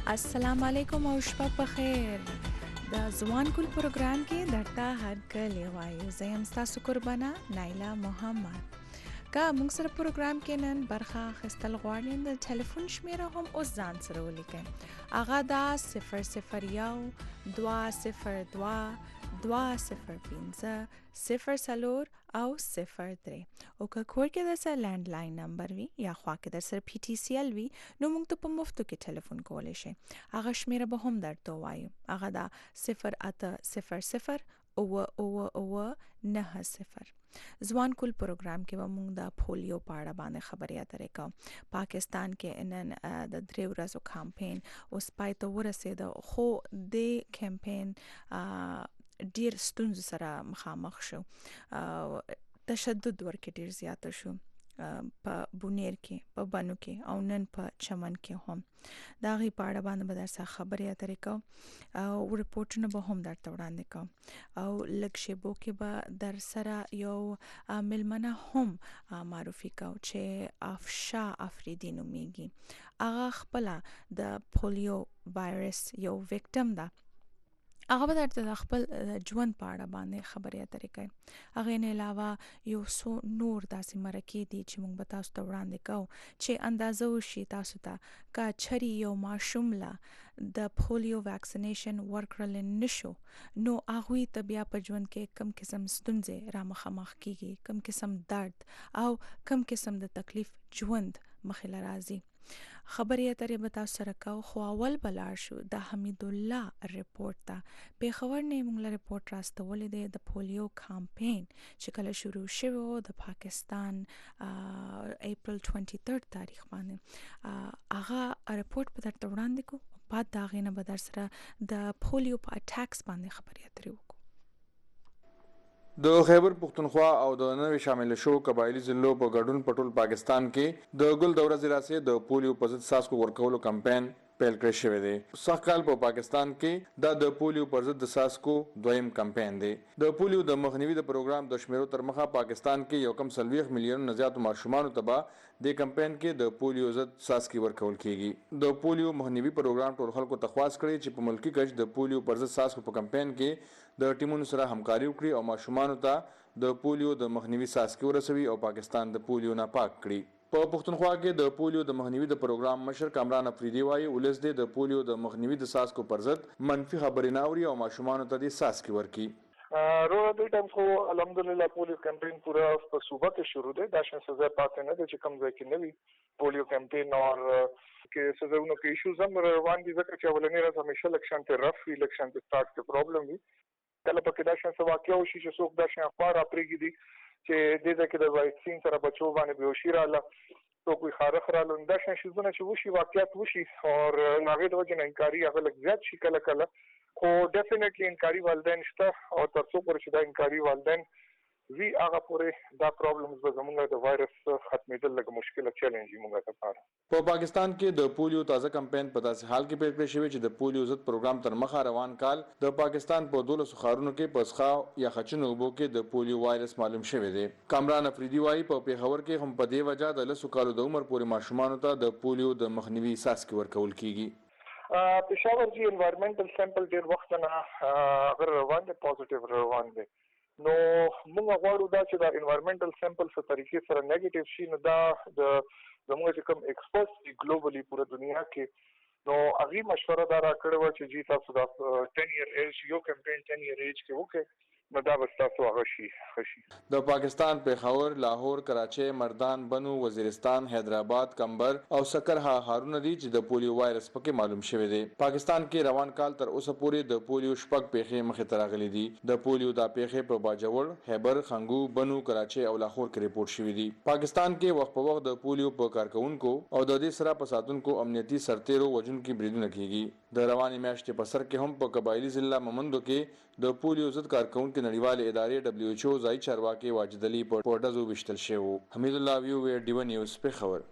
السلام علیکم او شپه په خیر. د ځوان کول پروګرام کې درته هرکلی وایو. زه یم ستاسو قربانه نایله محمد. که موږ سره پروګرام کې نن برخه اخیستل غواړئ د ټلیفون شمیره هم اوس ځان سره ولیکئ. هغه دا 001 202 205 04 او 03. او که کور کې د سره لینډلاین نمبر وي یا خوا کې د سره پی ټی سی ال وي نو موږ ته په مفتو کې ټلیفون کولی شئ. هغه شمیره به هم درته ووایو. هغه دا 0800 90. ځوان کول پروګرام کې به موږ د پولیو په اړه باندې خبرې اترې کوو. پاکستان کې نن د 3 ورځو کمپین اوس پای ته ورسېده، خو د کمپین ډیر ستونزو سره مخامخ شو. تشدد ورکې ډیر زیاته شو په بونیر کې، په بنو کې او نن په چمن کې هم. د هغې په اړه باندې به در سره خبرې اترې کوو او رپورټونه به هم درته وړاندې کوو او لږ شیبو کې به در سره یو مېلمنه هم معرفي کوو چې افشا افریدي نومیږي. هغه خپله د پولیو وایرس یو ویکټم ده. هغه به درته د خپل ژوند په اړه باندې خبرې اترې کوي. هغې نه علاوه یو څو نور داسې مرکې دي چې موږ به تاسو ته وړاندې کوو چې اندازه وشي تاسو ته که چرې یو ماشوم له د پولیو ویکسینیشن ورکړلی نشو نو هغوی ته بیا په ژوند کې کم قسم ستونزې را مخامخ کیږي، کم قسم درد او کم قسم د تکلیف ژوند مخې له راځي. خبرې اترې به تاسو سره کوو، خو اول به لاړ شو د حمید الله رپورټ ته. پېښور نه موږ له رپورټ راستولی دی د پولیو کمپین چې کله شروع شوی و د پاکستان اپریل 23 تاریخ باندې. هغه رپورټ به درته وړاندې کوو. بعد د هغې نه به در سره د پولیو په اټیکس باندې خبرې اترې وکړو. د خیبر پختونخوا او د نوې شامل شو قبایلی ضلعو په ګډون په ټول پاکستان کې د ګل د ورځې راسې د پولیو په ضد څاڅکو ورکولو کمپاین پیل کړی شوی دی. سږ کال په پاکستان کې دا د پولیو پر ضد د څاڅکو دویم کمپاین دی. د پولیو د مخنیوي د پروګرام د شمیرو تر مخه پاکستان کې یو کم 40 میلیون نه زیاتو ماشومانو ته به د کمپاین کې د پولیو ضد څاڅکي ورکول کیږي. د پولیو مخنیوي پروګرام ټول خلکو ته خواست کړی چې په ملکی کچ د پولیو پر ضد څاڅکو په کمپاین کې د ټیمونو سره همکاري وکړي او ماشومانو ته د پولیو د مخنیوي څاڅکي ورسوي او پاکستان د پولیو نه پاک کړي. په پښتونخوا کې د پولیو د مخنیوي د پروګرام مشر کامران افریدي وایي ولس د پولیو د مخنیوي د څاڅکو پر ضد منفي خبرې نه اوري او ماشومانو ته د څاڅکي ورکړي. روغ دې ټیم خو الحمدلله پولیو کمپین پورا په صوبه کې شروع دی. دا شان سزا پاتې نه ده چې کم ځای کې نوي پولیو کمپین اور کې سزاونو کې ایشوز هم روان دي، ځکه چې اولنی ورځ همیشه لږ شانتې رف وي، لږ شانتې سټارټ کې پرابلم وي. کله پکې دا شان څه واقع وشي چې څوک دا شان خوا راپرېږدي چې دې ځای کې د واکسین سره بچو باندې بېهوشي راغله، څوک وي خارخ راغله، دا شان شیزونه چې وشي واقعیت وشي اور هغې د وجې نه انکاري هغه لږ زیات شي کله کله، خو ډیفینیټلی انکاري والدین شته او تر څو پورې چې دا انکاري والدین وی هغه پورې دا پرابلمز به زموږ د وایرس ختمېدل لږ مشکله چیلنج وي موږ لپاره. په پاکستان کې د پولیو تازه کمپاین په داسې حال کې پیل کړی شوی چې د پولیو ضد پروګرام تر مخه روان کال د پاکستان په 12 ښارونو کې په څښاک یا خچنو اوبو کې د پولیو وایرس معلوم شوی دی. کامران افریدي وایي په پېښور کې هم په دې وجه د 10 کالو د عمر پورې ماشومانو ته د پولیو د مخنیوي څاڅکي ورکول کیږي. پېښور جی انوایرمنټل سیمپل ډېر وخت نه هغه روان دی، پازیټیو روان دی. نو موږ غواړو دا چې دا انوایرمنټل سیمپل په طریقې سره نیگیټیو شي. نو دا د زموږ چې کوم ایکسپرټس دي ګلوبلی پوره دنیا کې، نو هغې مشوره دا راکړې وه چې جی تاسو دا 10 year ایج یو کمپین 10 year ایج کې وکړئ، نو دا به ستاسو هغه شي ښه شي. د پاکستان پېښور، لاهور، کراچۍ، مردان، بنو، وزیرستان، حیدرآباد، کمبر او سکر ښارونه دي چې د پولیو وایرس پکې معلوم شوی دی. پاکستان کې روان کال تر اوسه پورې د پولیو 6 پیښې مخې ته راغلي دي. د پولیو دا پیښې په باجوړ، خیبر، خنګو، بنو، کراچۍ او لاهور کې ریپورټ شوي دي. پاکستان کې وخت په وخت د پولیو په کارکونکو او د دې سره په ساتونکو امنیتي سرتیرو وژونکي بریدونه کیږي. د روانې میاشتې په سر کې هم په قبایلی ضلع ممندو کې د پولیو ضد کارکونکو نړیوالې ادارې WHO ځایي چارواکي واجد علي په ډزو ویشتل شوی. حمید الله ویو ډیو نیوز پېښور.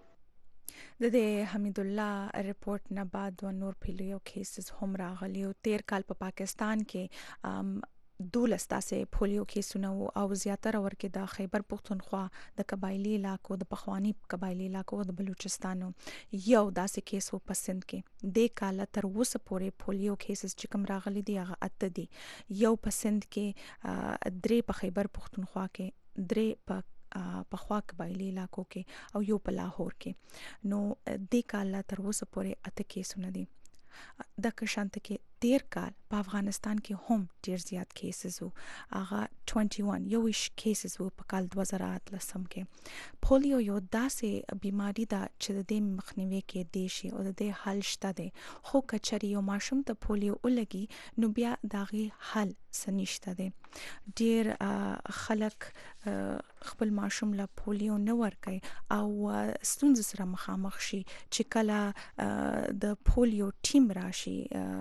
د دې حمید الله رپورټ نه بعد و نور پولیو کیسز هم راغلي او 13 کال په پاکستان کې 12 داسې پولیو کیسونه وو او زیاتره ورکې د خیبر پختونخوا د قبایلی علاقو د پخوانی قبایلی علاقو د بلوچستانو یو داسې کیس وو په سند کې د کال تر اوسه پورې پولیو کیسز چې کوم راغلي دي هغه اته دي یو په سند کې درې په خیبر پختونخوا کې درې په خوا قبایلی علاقو کې او یو په لاهور کې نو د کال تر اوسه پورې اته کیسونه دي د کشانت کې 13 کال په افغانستان کې هم ډیر زیات کیسز وو هغه 21 یوش کیسز وو په کال 2013 کې پولیو یو داسې بیماری ده چې د مخنیوي کې دی شي او د حل شته دی خو کچري یو ماشوم ته پولیو ولګي نو بیا داغي حل سنشته دی ډیر خلک خپل ماشوم له پولیو نه ورکي او ستونزې سره مخامخ شي چې کله د پولیو ټیم راشي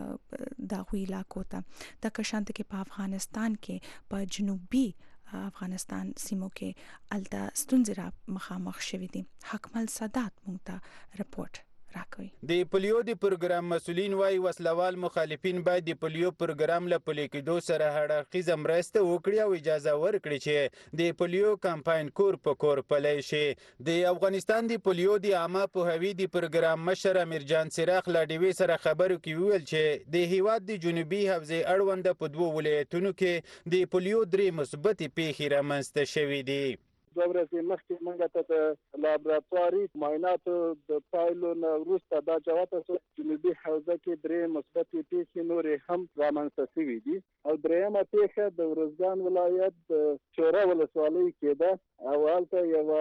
د غوی علاقو ته د کشانت کې په افغانستان کې په جنوبي افغانستان سیمو کې الته ستونزې را مخامخ شوې دي حکمل سادات مونږ ته رپورټ راکوي د پولیو د پروګرام مسولین وايي وسلوال مخالفین باید د پولیو پروګرام له پلي کېدو سره هړخیزه مرسته وکړي او اجازه ورکړي چې د پولیو کمپاین کور په کور پلی شي د افغانستان د پولیو د عامه پوهاوي د پروګرام مشر امیرجان سراخ لا ډیوي سره خبرو کې ویل چې د هیواد د جنوبي حوزې اړوند په دوه ولایتونو کې د پولیو درې مثبت پیښې رامنځته شوې دي دوه ورځې مخکې موږ ته د لابراتواري معایناتو د پایلو نه وروسته دا جواب شو جنوبي حوزه کې درې مثبت پیښې نورې هم رامنځته شوې دي او درېیمه پیښه د ورزګان ولایت د چوره ولسوالۍ کې ده او هلته یوه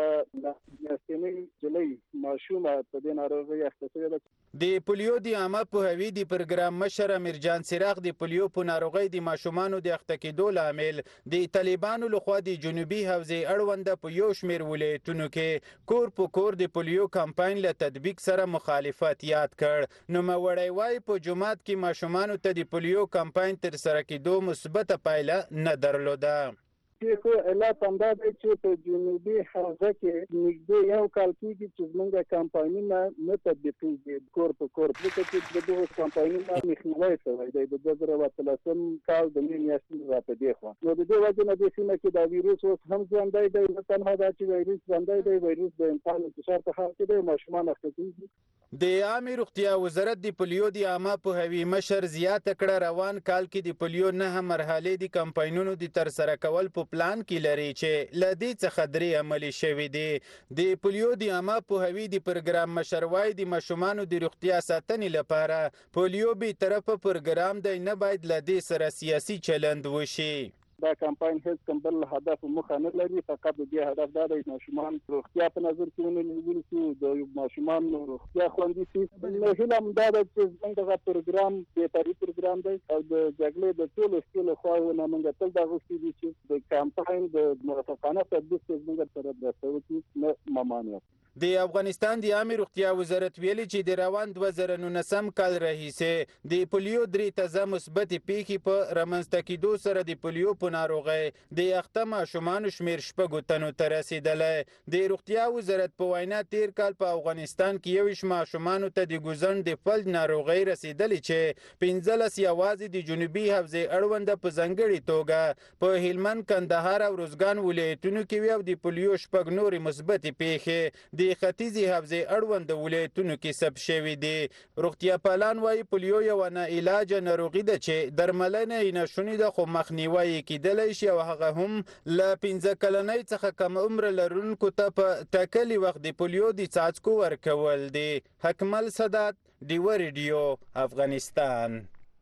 میاشتنۍ نجلۍ ماشومه په دې ناروغۍ اخته شوې ده د پولیو د عامه پوهاوي د پروګرام مشر امیرجان سراخ د پولیو په ناروغۍ د ماشومانو د اخته کېدو لامل د طالبانو لخوا د جنوبي حوزې اړوند په یو شمېر ولایتونو کې کور په کور د پولیو کمپاین له تطبیق سره مخالفت یاد کړ نوموړی وایي په جومات کې ماشومانو ته د پولیو کمپاین تر سره کېدو مثبته پایله نه درلوده خو علت همدا دی چې په جنوبي حوزه کې نږدې یو کال کېږي چې زموږ کمپاینونه نه تطبیقېږي کور په کور ځکه چې د دغو کمپاینونو مخنیوی شوی دی د 2013 کال د مې میاشتې را په دې خوا نو د دې وجې نه دې سیمه کې دا ویروس اوس هم ژوندی دی نه تنها دا چې ویروس ژوندی دی ویروس د انسان انتشار په حال کې دی ماشومان اخته کېږي د عامه روغتیا وزارت د پولیو د عامه پوهاوي مشر زیاته کړه روان کال کې د پولیو 9 مرحلې د کمپاینونو د تر سره کول په پلان کې لري چې ل دې څخه درې عملي شوي دي د پولیو د عامه پوهاوي د پروګرام مشر وايي د ماشومانو د روغتیا ساتنې لپاره پولیو به طرفه پروګرام دی نه باید ل دې سره سیاسي چلند وشي دا کمپاین هیڅ کوم بل هدف مخه نه لري فقط د دې هدف دا دی ماشومان روغتیا په نظر کې ونیول شي د ماشومان روغتیا خوندي شي نو هیله هم دا ده چې څنګه پروګرام د تاریخ پروګرام دی او د جګړې د ټولو ستونزو خواونه موږ تل دا غوښتي دي چې د کمپاین د موافقانه تطبیق څخه سره درسته وي نه ممانعت د افغانستان د عامه روغتیا وزارت ویلي چې د روان 2019 کال راهیسې د پولیو درې تازه مثبت پیښې په رامنځته کېدو سره د پولیو په ناروغۍ د اخته ماشومانو شمېر 6 تنو ته رسېدلی د روغتیا وزارت په وینا تیر کال په افغانستان کې 21 ماشومانو ته د ګوزن د فلج ناروغۍ رسېدلې چې 15 یوازې د جنوبي حوزې اړونده په ځانګړې توګه په هلمند کندهار او روزګان ولایتونو کې وي او د پولیو 6 نورې مثبت پیښې د ختیځي حوزې اړوند ولایتونو کې ثبت شوي دي روغتیا پالان وايي پولیو یو نه علاج ناروغي ده چې درملنه یې نشونې ده خو مخنیوی یې کېدلی شي او هغه هم له 15 کلنۍ څخه کم عمر لرونکو ته په ټاکلي وخت د پولیو د څاڅکو ورکول دي حکمل سادات ډیوه ریډیو افغانستان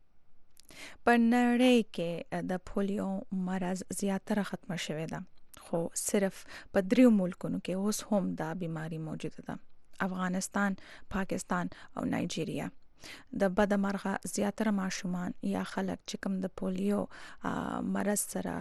په نړۍ کې د پولیو مرض زیاتره ختمه شوې ده خو صرف په 3 ملکونو کې اوس هم دا بیماری موجوده ده افغانستان پاکستان او نایجیریا د بدمرغه زیاتره ماشومان یا خلک چې کوم د پولیو مرض سره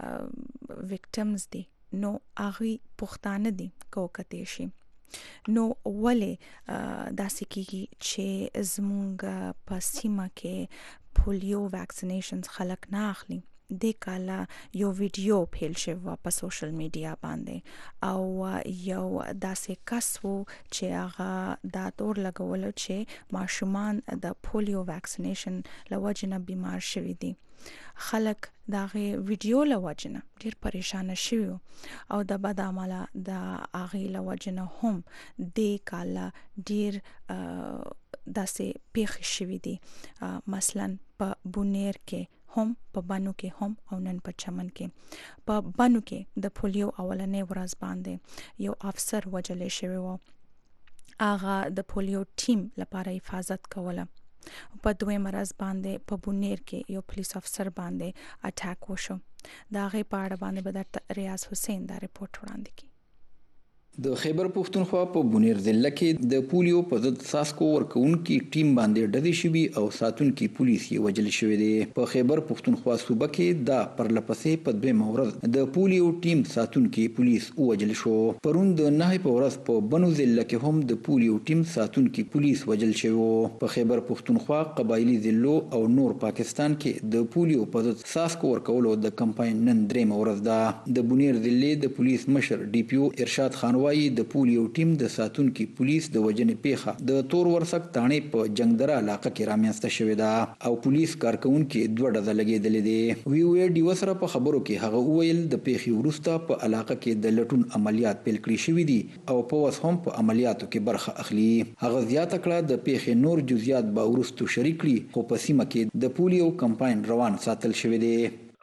وکټمز دي نو هغه پښتانه دي کوکته شي نو ولې داسې کېږي چې زمونږ په سیمه کې پولیو ویکسینیشنز خلک نه اخلي د کاله یو ویډیو پیل شو په سوشل میډیا باندې او یو داسې کس وو چې هغه دا تور لګول چې ماشومان د پولیو ویکسینیشن لوجنه بیمار شوي دي خلک دغه ویډیو لوجنه ډیر پریشان شوي او د بد عمله د اغه لوجنه هم د کاله ډیر داسې پیښ شوي دي مثلا په بونیر کې هم په بانو کې هم او نن په چمن کې په بانو کې د پولیو اولنې ورځ باندې یو افسر وجل شوی و اغه د پولیو ټیم لپاره حفاظت کوله په دوی مرز باندې په بونیر کې یو پولیس افسر باندې اٹیک وشو دا غي پاړه باندې بدر ریاض حسین دا رپورت وړاندې کی د خیبر پښتونخوا په بونیر ضلع کې د پولیو په ضد ساسکو ورکوونکي ټیم باندې ډزې شوي او ساتونکي پولیس یې وجل شوی دی په خیبر پښتونخوا صوبه کې دا پرلپسې په دویمه ورځ د پولیو ټیم ساتونکي پولیس وجل شو پرون د 9 په ورځ په بنو ضلع کې هم د پولیو ټیم ساتونکي پولیس وجل شوی په خیبر پښتونخوا قبایلی ضلعو او نور پاکستان کې د پولیو په ضد ساسکو ورکولو د کمپاین نن دریمه ورځ ده د بونیر ضلع د پولیس مشر ډي پی او ارشاد خان وايي د پولیو ټیم د ساتونکي پولیس د وجنې پیښه د تور ورسک تانې په جنگدره علاقه کې رامنځته شوې ده او پولیس کارکونکو دوه ډزې لګېدلې دي وی ډي وسره په خبرو کې هغه وویل د پیښې وروسته په علاقه کې د لټون عملیات پیل کړی شوې دي او په وس هم په عملیاتو کې برخه اخلي هغه زیاته کړه د پیښې نور جزئیات به وروسته شریک کړي خو په سیمه کې د پولیو کمپاین روان ساتل شوی دی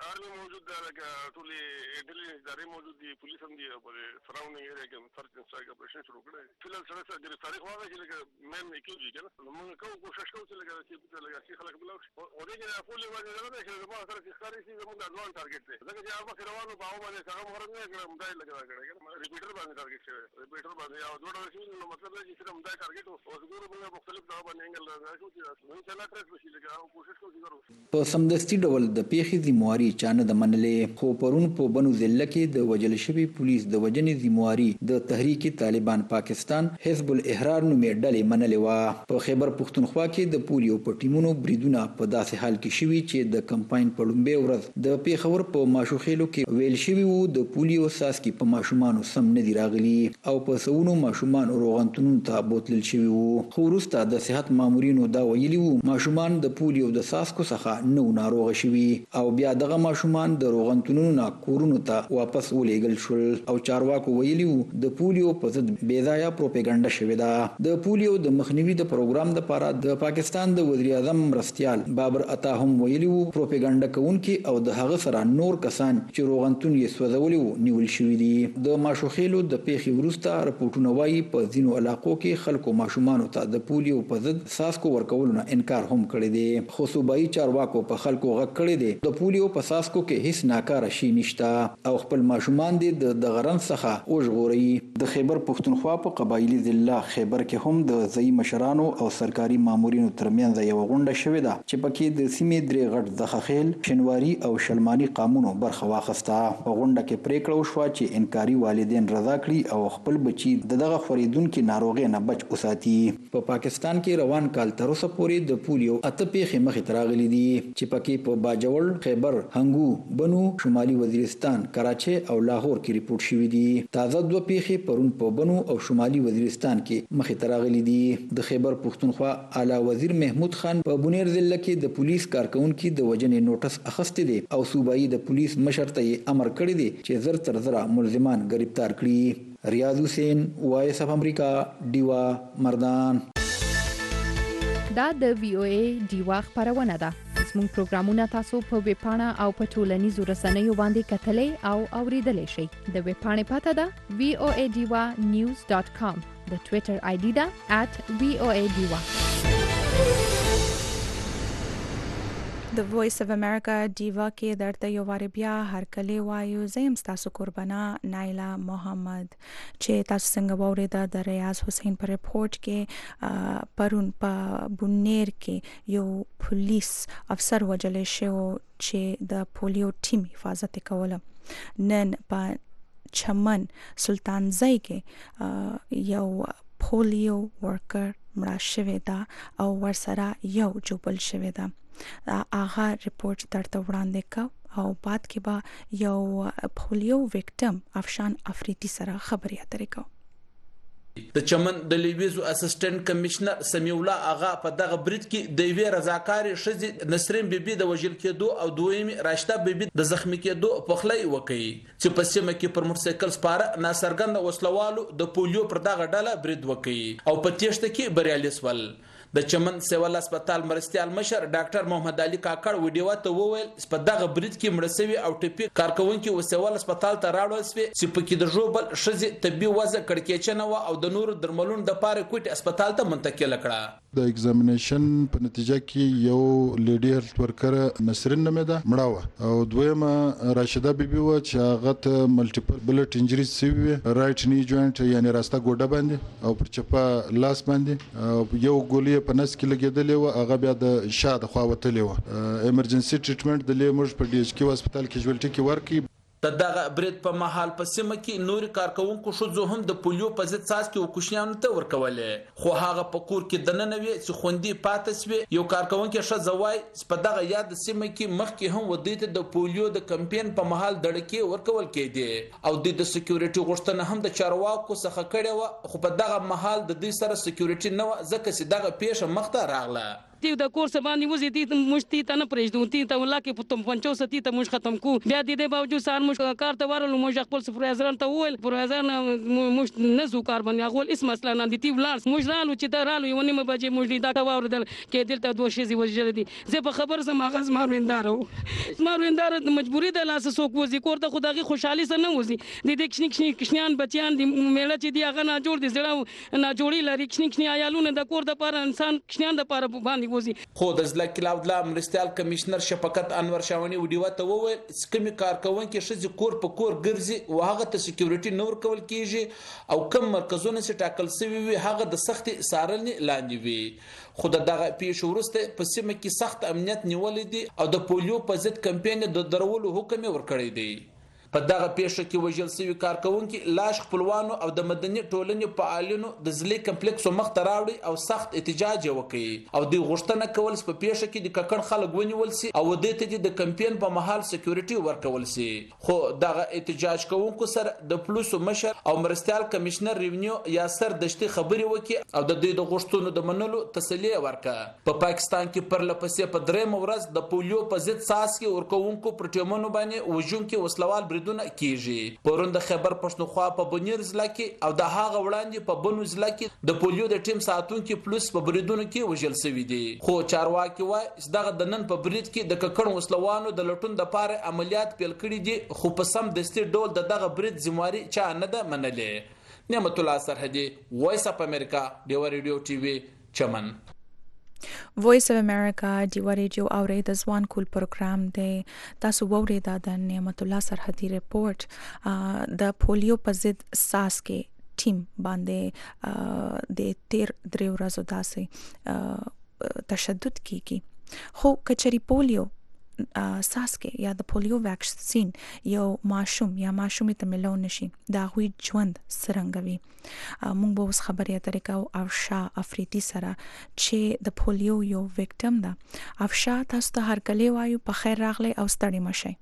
पुलिस हम दिए पर सराउंडिंग एरिया के सर्च एंड स्ट्राइक ऑपरेशन शुरू करे फिलहाल सड़क से गिरफ्तारी हुआ है कि मैन ने क्यों जी के ना हम को कोशिश को चले गए कि खलक बुलाओ और ये पुलिस वाले जगह है कि बहुत सारे शिकारी सी हम एडवांस टारगेट थे लेकिन यहां पर करवानो बाव वाले काम हो रहे हैं मुद्दा लगा करेगा रिपीटर बांध टारगेट से रिपीटर बांध या दो डर मतलब है जिससे मुद्दा टारगेट हो और गुरु में मुख्तलिफ दाव बनेंगे लगा को नहीं चला ट्रेस बशी लगा कोशिश को करो په سمدستي ډول د پیښې ذمہواری چانه د منلې خو پرون په بنو ضلع کې د وجل شوی پولیس د وجنې ذمہواری د تحریک طالبان پاکستان حزب الاحرار نومې ډلې منلې و په خیبر پښتونخوا کې د پولیو په ټیمونو بریدونه په داسې حال کې شوي چې د کمپاین په لومبه ورځ د پیښور په ماشوخېلو کې ویل شوی وو د پولیو ساسکی په ماشومان سم نه دی راغلي او په سونو ماشومان روغتونونو ته بوتلل شوی وو خو وروسته د صحت مامورینو دا ویلي وو ماشومان د پولیو د ساسکو څخه نو ناروغ شوي او بیا دغه ماشومان د روغتونونو نه کورونو ته واپس ولېږل شول او چارواکو ویلي وو د پولیو په ضد بېځایه پروپاګاندا شوې ده د پولیو د مخنیوي د پروګرام لپاره د پاکستان د وزیر اعظم مرستيال بابر عطا هم ویلي وو پروپاګاندا کوونکي او د هغه سره نور کسان چې روغتون یې سوځولي وو نیول شوي دي د ماشوخېلو د پیښې وروسته راپورټونه وايي په ځینو علاقو کې خلکو ماشومان ته د پولیو په ضد ساسکو ورکولو نه انکار هم کړی دی خو صوبایي چارواکو په خلکو غږ کړی دی د پولیو په ساسکو کې هیڅ ناکاره شي نشته او خپل ماشومان د غرن څخه وژغوري د خیبر پښتونخوا په قبایلی ضلع خیبر کې هم د ځای مشرانو او سرکاري مامورینو ترمنځ یو غونډه شوې ده چې پکې د سیمې درې غټ ځخخیل شنواری او شلمانی قانونو برخه واخسته په غونډه کې پریکړه وشوه چې انکاري والدین رضا کړي او خپل بچي دغه خوريدونکو ناروغي نه بچ وساتي په پاکستان کې روان کال تر اوسه پورې د پولیو اته پیښې مخې ته راغلي دي چې پکې په باجوړ خیبر هنګو بنو شمالي وزیرستان کراچي او لاهور کې ریپورت شوې دي تازه دوه پیښې پرون په بنو او شمالي وزیرستان کې مخې ته راغلي دي د خیبر پښتونخوا اعلی وزیر محمود خان په بونیر ضلع کې د پولیس کارکونکو د وجنې نوټس اخیسته دي او صوبایي د پولیس مشر ته امر کړی دی چې زر تر زر ملزمان گرفتار کړي ریاض حسین وایس اف امریکا دیوا مردان دا د وی او ای دیوا خبرونه ده زموږ پروګرامونه تاسو په ویب پاڼه او په ټولنیزو رسنیو باندې کتلای او اوریدلای شئ د ویب پاڼې پته ده voadiwa.news.com د ټوئیټر آی ډي ده @voadiwa د وایس اف امریکا دیوا کې درته یو وار بیا هر کله وایو زم تاسو قربانا نایلا محمد چې تاسو څنګه وورید د ریاض حسین پر ریپورت کې پرون په بونیر کې یو پولیس افسر وجل شو چې د پولیو ټیم حفاظت کوله نن په چمن سلطانزای کې یو پولیو ورکر مړ شوی دا او ورسره یو جوبل شوی دا هغه ریپورت درته وړاندې کا او بعد کې با یو پولیو وکټم افشان افریدي سره خبرې اترې کو د چمن د لیویزو اسسټنټ کمشنر سمیع الله اغا په دغه برید کې د وی رضاکاري شذ نسرین بیبي د وژل کېدو او دویمه راشده بیبي د زخمی کېدو په خلای وکي چې په سیمه کې پر موټرسایکل سپاره ناصرګند وسلوالو د پولیو پر دغه ډله برید وکي او په تیښته کې بریالي سول. د چمن سیول هسپتال مرستيال مشر ډاکټر محمد علي کاکړ ویډیو ته وویل په دغه برید کې مړسوي او ټپي کارکونکو وسیول هسپتال ته راوړل شوی چې په کې د جوبل شذ طبي وضع کړکېچنه او د نور درملونو د پاره کوټ هسپتال ته منتقل کړه. د ایگزامینیشن په نتیجه کې یو لیډي هیلث ورکر نسرین نومېده مړه او دویمه راشده بیبي و چې هغه ته ملټیپل بلټ انجریز سوي رائټ نی جوینټ یعنی راسته ګوډه باندې او پر چپه لاس باندې یو ګولې په نس کې لګېدلې و هغه بیا د شاده خوا وتلې و. ایمرجنسي ټریټمنټ د لیموږ په ډي ایچ کیو هسپتال کې جوړټي کې ورکي. د دغه برید په محل په سیمه کې نور کارکونکو شوزو هم د پولیو په ضد څاڅکي او کوشنیانو ته ورکولې خو هغه په کور کې دننوي چې خوندې پاتې سوی. یو کارکونکو شزوای په دغه یاد سیمه کې مخکې هم ودیته د پولیو د کمپاین په محل دړکې ورکول کېدی او د سکیورټي غوښتنه هم د چارواکو څخه کړې و خو په دغه محل د دې سره سکیورټي نه و ځکه چې دغه پیښه مخته راغله. تی د کورس باندې وزي تی مشتي ته نه پرېږدو تی ته ولا کې پتم پنچو ستی ته مش ختم کو بیا دې باوجود سار مش کار ته ورلو مش خپل سپروایزر ته وول سپروایزر مش نزو کار باندې غول اس مسله نه دي تی ولار مش رالو چې ته رالو یو نیمه بجې مش دا تا وردل کې دلته دوه شي وجل دي زه په خبر سم هغه مارویندار مجبوری د لاس سوق وزي کور ته خدای خوشحالي سره نه وزي د دې کښنیان بچیان دي میړه چې دی هغه نه جوړ دي زړه نه جوړی لري کښنی عیالونه د کور د پر انسان کښنیان د پر باندې خو د ځل کلاودلا مرستيال کمشنر شفقت انور شاوني وډیو ته وویل چې کوم کارکونکو شذ کور په کور ګرځي او هغه ته سکیورټي نور کول کیږي او کوم مرکزونه چې ټاکل شوی وي هغه د سخت سارنې لاندې وي. خو دغه پیښ ورسته په سیمه کې سخت امنیت نیولې دي او د پولیو په ضد کمپاین د درولو حکم ورکړی دی. په دغه پیښه کې وژل شوی کارکونکو لاش خپلوانو او د مدني ټولنې فعالینو د ځلې کمپلیکس مخ ته راوړي او سخت احتجاج وکړي او د غوښتنه کول په پیښه کې د ککړ خلک ونیول سي او د دې د کمپاین په محل سکیورټي ورکول سي. خو دغه احتجاج کوونکو سره د پولیسو مشر او مرستيال کمشنر ریونیو یاسر دشتي خبري وکړي او د دې د غوښتنو د منلو تسلی ورکړه. په پاکستان کې پر لپسې په درېم ورځ د پولیو په ضد څاڅکي ورکوونکو پرټیمونو باندې وژونکي وسلوال دونه کیږي. پرون د خیبر پښتونخوا په بنیر ضلع کې او د هغه وړاندې په بنو ضلع کې د پولیو د ټیم ساتونکو پولیس په بریدونو کې وژل شوی دي. خو چارواکي وایي دغه د نن په برید کې د ککړ وسلوانو د لټون د پاره عملیات پیل کړي دي خو په سم دستي ډول دغه برید ذمہواری چا نه ده منلې. نعمت الله سرحدي وایس اپ امریکا دیو ریډیو ټي وي چمن. وایس اف امریکا دیو ریډیو اوري د ځوان کول پروګرام دی. تاسو ووري د نعمت الله سرحدي ریپورت د پولیو په ضد ساس کې ټیم باندې د 13 ورځې داسې تشدد کیږي. خو کچري پولیو ساس کې یا د پولیو ویکسین یو ماشوم یا ماشومې ته ملو نشي دا غوي ژوند سرنګوي. مونږ به اوس خبرې اترې کوو افشا افریدي سره چې د پولیو یو وکټم ده. افشا تاسو ته هر کله وایو په خیر راغلی او ستړي مشئ.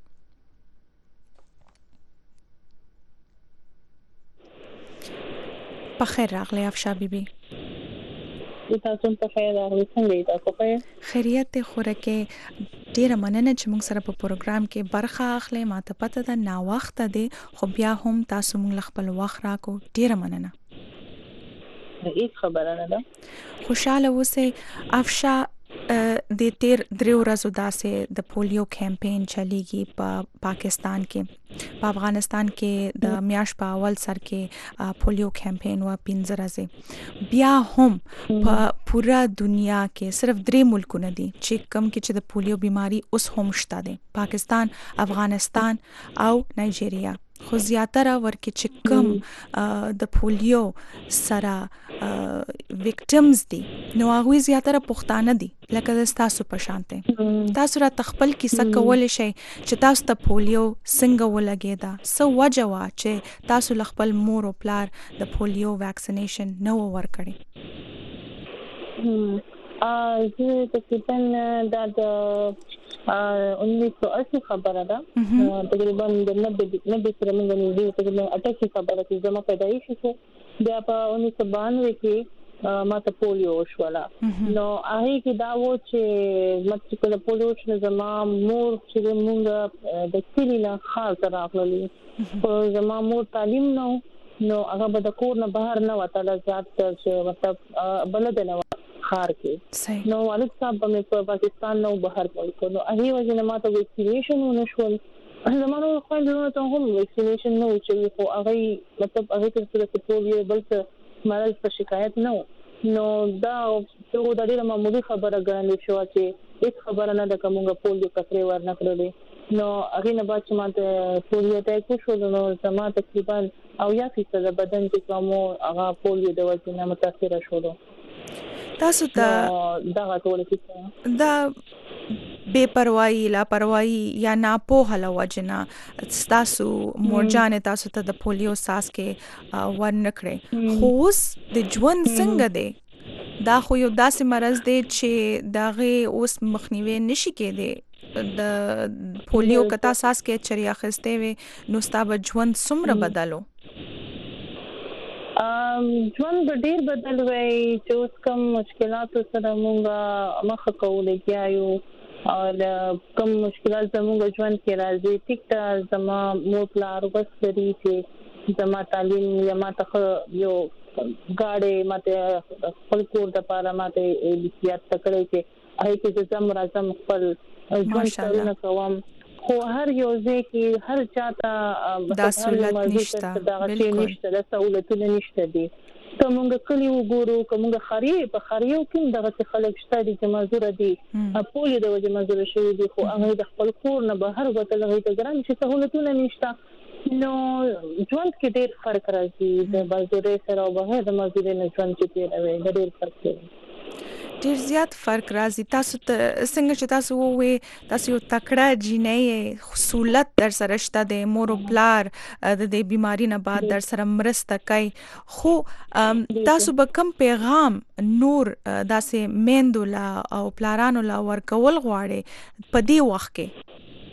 په خیر راغلی افشا بیبي. تاسو په خیر راغلی څنګه تاسو په خیریت خوره کې ډیره مننه چې موږ سره په پروګرام کې برخه اخلي. ماته پته ده نا وخت دی خو بیا هم تاسو موږ خپل وخت راکو ډیره مننه. هیڅ خبره نه ده. خوشاله اوسئ. افشا د 13 ورځې داسې د پولیو کمپاین چلیږي په پاکستان کې. په افغانستان کې د میاشت په اول سر کې پولیو کمپاین و 15 ورځې. بیا هم په پورا دنیا کې صرف 3 ملکونه دي چې کم کې چې د پولیو بیماری اوس هم شته دي. پاکستان، افغانستان او نایجیریا. خو زیاتره ورکه چې کم د پولیو سره وکټمز دي نو هغه زیاتره پښتانه دي لکه د تاسو په شانته. تاسو را تخپل کیسه کول شي چې تاسو ته پولیو څنګه ولګیدا سو وجوا چې تاسو خپل مور او پلار د پولیو ویکسینیشن نو ورکړي. زه تقریبا د 1980 خبره ده تقریبا د 90 سره موږ نږدې تقریبا 88 خبره چې زما پیدایش شو بیا په 1992 کې ماته پولیو وشوله نو هغه کې دا و چې ماته کله پولیو شو زما مور چې موږ د کلی نه خاص راغلي او زما مور تعلیم نو هغه به د کور نه بهر نه وته ځات چې مطلب بلد نه خار کې نو والد صاحب په پاکستان نو بهر ملک نو هغه وجه نه ماته ویکسینیشن ونشول زمانو خوندونه ته هم ویکسینیشن نو چې خو هغه مطلب هغه تر څو پولیو بل څه مرض په شکایت نو دا څو د ډیره معمولی خبره ګڼل شو چې هیڅ خبره نه د کومه پولیو کثرې ورنه کړلې نو هغه نه بعد چې ماته پولیو ته کوشول نو زما تقریبا 80% بدن کې کومو هغه پولیو د وجه نه متاثر شول تاسو ته دا بے پروايي لاپروايي یا ناپوهه لوجنه تاسو مورجان تاسو ته د پولیو ساس کې ورنکړي خو اوس د ژوند څنګه دی دا خو یو داسې مرض دی چې داغه اوس مخنیوي نشي کېدی د پولیو کتا ساس کې چریا خسته وي نو ستاب ژوند څومره بدلو ژوند ډیر بدل وی چې اوس کوم مشکلات سره موږ مخ کولای کیایو او کوم مشکلات زموږ ژوند کې راځي ټیک ته زما مو پلار بس لري چې زما تعلیم یا ماته یو غاړې ماته خپل کور د پاره ماته لیکيات تکړه چې هغه کې زم راځم خپل ژوند سره کوم خو هر یو ځکه هر چاته دا سہولت نشته بالکل د سہولتونه نشته دي ته مونږ کلی وګورو کومه خاري په خاريو کې دغه خلک شته دي چې مزور دي پولیو د وجه مزور شوی دي خو هغه د خپل کور نه بهر وته لغې ته ګران چې سہولتونه نشته نو ژوند کې ډېر فرق راځي د مزور سره او بهر د مزور نه ژوند کې ډېر فرق دی ډیر زیات فرق راځي تاسو ته څنګه چې تاسو وې تاسو یو تکړه جنې خصوصیت در سره شته د مور او پلار د دې بیماری نه بعد در سره مرسته کوي خو تاسو به کوم پیغام نور داسې میندو لا او پلارانو لا ورکول غواړي په دې وخت کې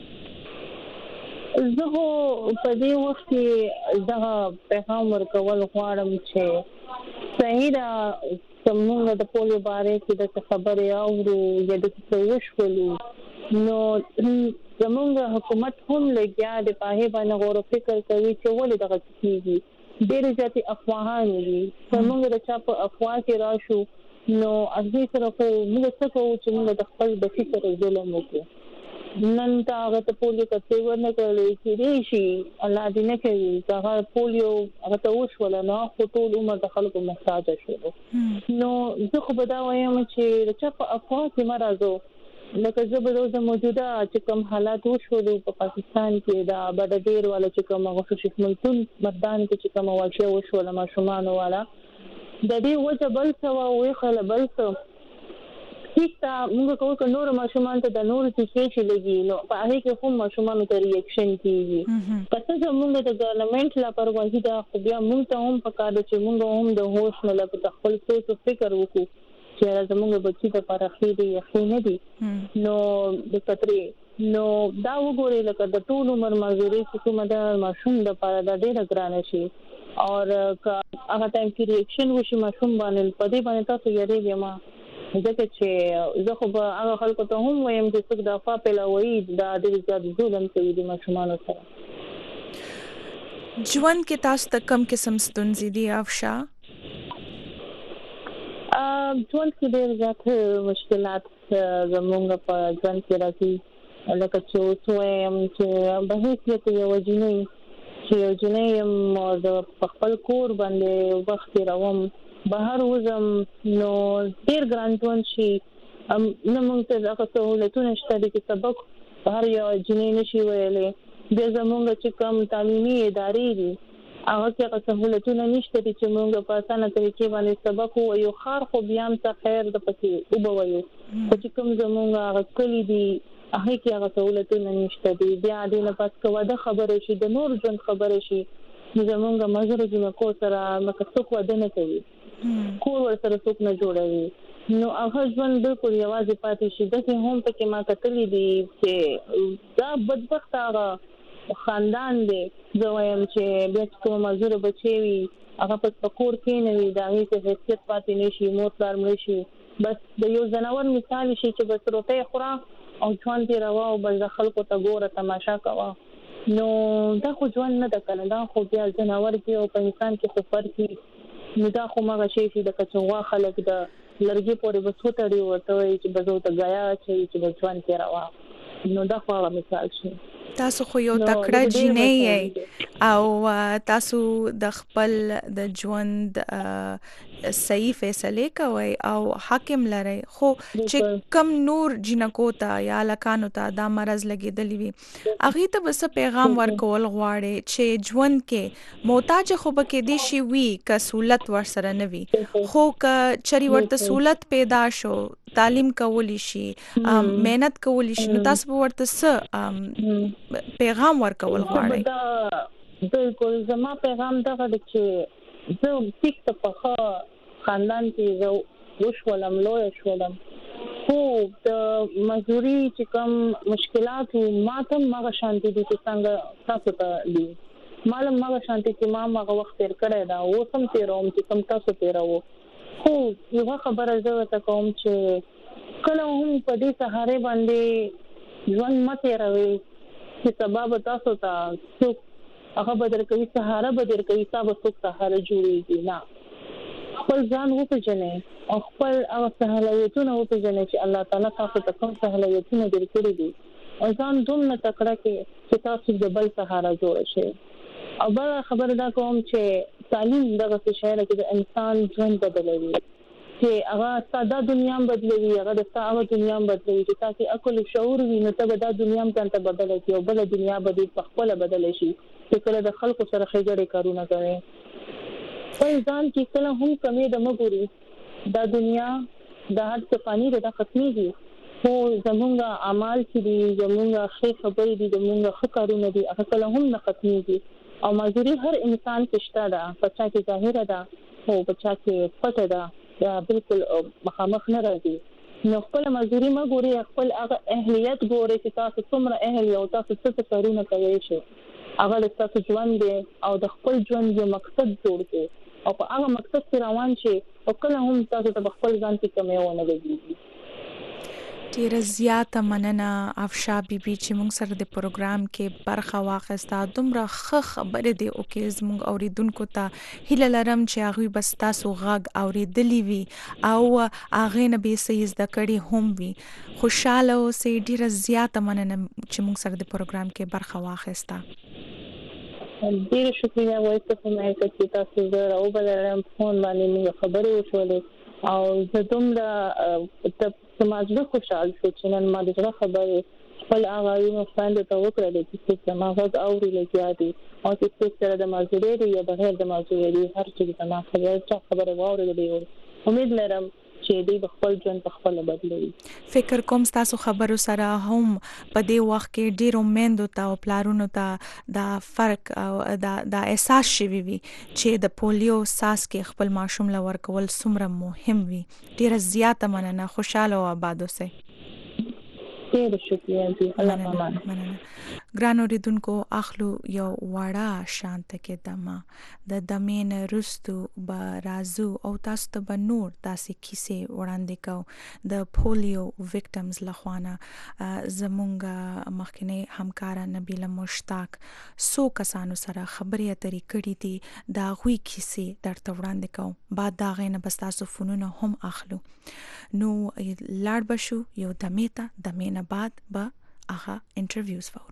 زه په دې وخت کې دا پیغام ورکول غواړم چې صحیح دا زموږ د پولیو باره کې د خبرې اورو یا د څه وشولو نو زموږ حکومت هم لګیا د پاهې باندې غور او فکر کوي چې ولې دغه کیږي ډېر ځاتي افواهان دي زموږ د چا په افواه کې راشو نو اځي سره خو موږ څه کوو چې موږ د خپل د فکر ظلم وکړو نن دا هغه ته پولیو کته ورنه کړلې چې دی شي الله دې نه کوي دا پولیو هغه ته وشول نو خو ټول عمر د خلکو محتاج شو نو زه خو به دا وایم چې چې په افغان کې مرزو لکه زه به د موجوده چې کوم حالات وشول په پاکستان کې دا بد ډیر ولا چې کوم هغه شي ملتون مردان کې چې کوم واقعي وشول ما شومان والا د دې وجه بل څه وې خل بل څه تا موږ کوو چې نور ماشومان ته د نور څه شي لګي نو په هغه کې هم ماشومان ته ریاکشن کیږي پس زموږ د ګورنمنت لا پروايي دا خو بیا موږ ته هم پکاره چې موږ هم د هوش نه لپاره خپل څه فکر وکړو چې زموږ بچی ته پرخې دي یقین دي نو د کترې نو دا وګورئ لکه د ټول عمر مزوري چې کومه د ماشوم د لپاره د ډېر ګران شي او هغه ټایم کې ریاکشن وشي ماشوم باندې په دې باندې تاسو یې ما ځکه چې زه خو به هغه خلکو ته هم وایم چې څوک د افوا پیلوي دا ډېر زیات ظلم کوي د ماشومانو سره ژوند کې تاسو ته کوم قسم ستونزې دي افشا ژوند کې ډېر زیات مشکلات زموږ په ژوند کې راځي لکه چې اوس وایم چې به هیڅ یو جنې د خپل کور باندې وخت راوم بهر وزم نو ډیر ګرانټون شي نو موږ ته هغه سہولتونه شته چې سبق بهر یو جنې نشي ویلې د زموږ چې کوم تعلیمي ادارې دي هغه کې هغه سہولتونه نشته چې موږ په اسانه طریقې باندې سبق وایو خار خو بیا هم څه خیر د پکې وبوي چې کوم زموږ هغه کلی دي هغه کې هغه سہولتونه نشته دي بیا دې نه پات کوه د خبرې شي د نور ژوند خبرې شي زموږ مزر جن کو سره مکه څوک ودنه کوي کور ور سره څوک نه جوړوي نو هغه ژوند بالکل یوازې پاتې شي. دغه هم پکې ما کتلې دي چې دا بدبخت هغه خاندان دی زه وایم چې بیا چې کوم مزدور بچي وي هغه په کور کې نه وي دا هیڅ حیثیت پاتې نشي مور پلار مړ شي بس د یو ځناور مثال شي چې بس روټۍ خورا او ځوان دی روا او بل خلکو ته ګوره تماشا کوه. نو دا خو ځوان نه د کنه دا خو بیا ځناور دی او په انسان کې خو فرق دی. نو دا خو مغه شي چې د کچوا خلک د لرګي پورې بسوتړي ورته چې بزو ته غیا چې ځوان دی روا. نو دا خو هغه مثال شي. تاسو خو یو تکړه جینۍ یې او تاسو د خپل د ژوند صحیح فیصله کوي او حاکم لري خو چې کم نور جنکو ته یا لکانو ته دا مرز لګیدلی وي هغه ته بس پیغام ورکول غواړي چې ژوند کې محتاج خو بکې دي شي وي ک سہولت ورسره نه وي خو ک چری ورته سہولت پیدا شو تعلیم کولی شي مهنت کولی شي نو تاسو ورته څه پیغام ورکول غواړي. بالکل زما پیغام دا دی چې زه ټیک ته په خاندان کې زه وشولم لوی شولم خو د مزدوري چې کوم مشکلات ما ته مغه شانتي دي چې څنګه تاسو ته دي معلوم مغه شانتي چې ما مغه وخت تیر کړی دا و سم تیروم چې کوم تاسو تیرو خو یو خبره زه ته کوم چې کله هم په دې سهاره باندې ژوند مته راوي چې سبب تاسو ته څوک هغه بدر کوي سهاره بدر کوي تاسو څوک سهاره جوړیږي نه خپل ځان وپېژنئ او خپل هغه سہولتونه وپېژنئ چې الله تعالی تاسو ته کوم سہولتونه درکړي دي او ځان دومره تکړه کې چې تاسو د بل سهاره جوړ شئ. او بل خبر دا کوم چې تعلیم دغه څه شی چې د انسان ژوند بدلوي چې هغه ساده دنیا بدلوي هغه د ساده دنیا بدلوي چې تاسو عقل او شعور وینئ ته د دنیا څخه بدل شي او بل دنیا به په خپل بدل شي چې کله د خلکو سره خېګړې کارونه کوي په ځان کې کله هم کمی د مګوري دا دنیا د هر څه پانی د ختميږي خو زمونږه اعمال چې دي زمونږه ښه خبرې دي زمونږه ښه کارونه دي هغه کله هم نه ختميږي او مزدوري هر انسان کې شته ده پچا کې ظاهره ده او پچا کې پټه ده دا بالکل مخامخ نه راځي نو خپل مزدوري ما ګوري خپل هغه اهلیت ګوري چې تاسو څومره اهل یو تاسو څه کارونه کوي شي هغه د تاسو ژوند دی او د خپل ژوند یو مقصد جوړ کړئ او په هغه مقصد سره روان شئ او کله هم تاسو ته خپل ځان کې کمی ونه لګیږي. ډیره زیاته مننه افشا بیبي چې موږ سره د پروګرام کې برخه واخیسته دومره ښه خبرې دی او کې زموږ اوریدونکو ته هیله لرم چې هغه بس تاسو غږ اوریدلی وي او هغه نه به سې زده کړي هم وي. خوشاله اوسئ ډیره زیاته مننه چې موږ سره د پروګرام کې برخه واخیسته. ډیره شکریہ وایته چې چې تاسو زه راوبلم فون باندې موږ خبرې وشولې او زه دومره سماجه خوشاله شو چې نن ما د خبرې خپل هغه یو فاند ته وکړل چې ما غوږ اوري لګیادي او چې سره د مازوري یا بغیر د مازوري هر څه ما خبره واورېدلې امید لرم چې دې خپل ژوند په خپل بدلوي. فکر کوم تاسو خبرو سره هم په دې وخت کې ډیرو میندو ته او پلارونو ته دا فرق او دا احساس شوی وي چې د پولیو ساس کې خپل ماشوم لور کول څومره مهم وي. ډیره زیاته مننه خوشاله او آباد اوسئ. ډیره شکریہ دي الله پامان. ګران اوریدونکو اخلو یو وړه شانت کې دمه د دمین رستو به رازو او تاسو ته به نور تاسو کیسې وړاندې کو د پولیو وکټمز لخوانه زمونږ مخکنی همکار نبیله مشتاق سو کسانو سره خبرې اترې کړې دي دا غوي کیسې درته وړاندې کوم بعد دا غینه بس تاسو فونونه هم اخلو نو لاړ بشو یو دمینه بعد به هغه انټرویوز وورو.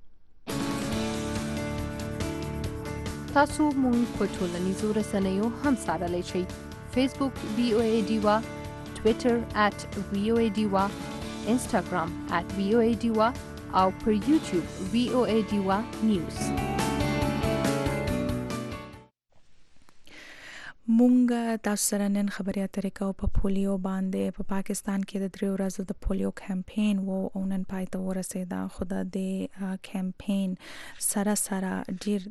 تاسو مونږ په ټولنیزو رسنیو هم سره شئ. فیسبوک VOA ډیوا، ټویټر @VOA ډیوا، انسټاګرام @VOA ډیوا او پر یوټیوب VOA ډیوا نیوز. مونږ تاسو سره نن خبرې اترې کوو په پولیو باندې. په پاکستان کې د 3 ورځو د پولیو کمپاین او نن پای ته ورسېده. خو د کمپاین سره ډیر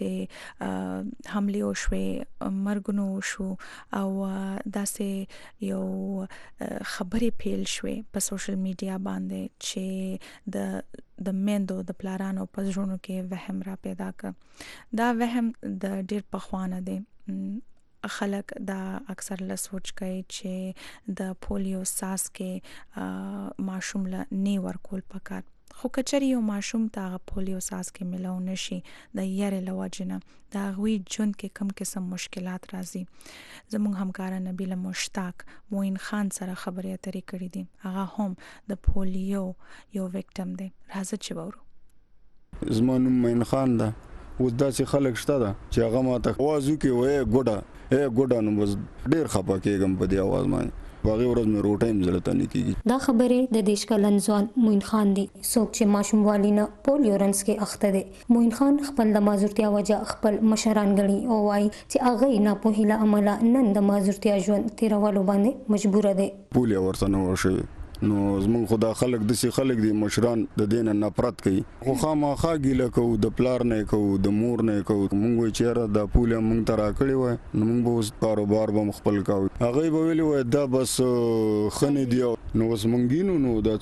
داسې حملې وشوې، مرګونه وشو او داسې یو خبرې پیل شوې په سوشل میډیا باندې چې د میندو د پلارانو په زړونو کې وهم را پیدا کړ. دا وهم د ډیر پخوانه دی. خلک دا اکثر لسوچ کوي چې د پولیو ساس کې ماشوم له نه ورکول پکار. خو کچري یو ماشوم ته پولیو ساس کې ملو نشي د یاري لوجنه دا غوي جون کې کم قسم مشکلات راځي. زموږ همکار نبیل مشتاق موین خان سره خبرې اترې کړې دي. هغه هم د پولیو یو وکټم دی. راځه چې وورو. زمونږ موین خان دا اوس داسې خلک شته ده چې هغه ماته आवाज وکړي وای ګوډه نو بس ډیر خپه کېږم په دې आवाज باندې. باغې ورځ مې روټایم زلته نه کیږي. دا خبره د دیش کلن ځوان موین خان دی څوک چې ماشوم والینه پولیو رنس کې اخته دی. موین خان خپل د مازورتیا وجه خپل مشران غړي او وايي چې هغه نه په هله عمله نن د مازورتیا ژوند تیرولو باندې مجبور دي. پولیو ورته نو شوی نو زمون خدا خلک دسي خلک دي مشران د دین نفرت کوي. خو خامخا ګیله کو د پلار نه کو د مور نه کو مونږ چیرې د پولیو مونږ ترا کړی و نو مونږ به کاروبار به خپل کاوه. هغه به ویلی و دا بس خنه دی نو اوس مونږینو نو د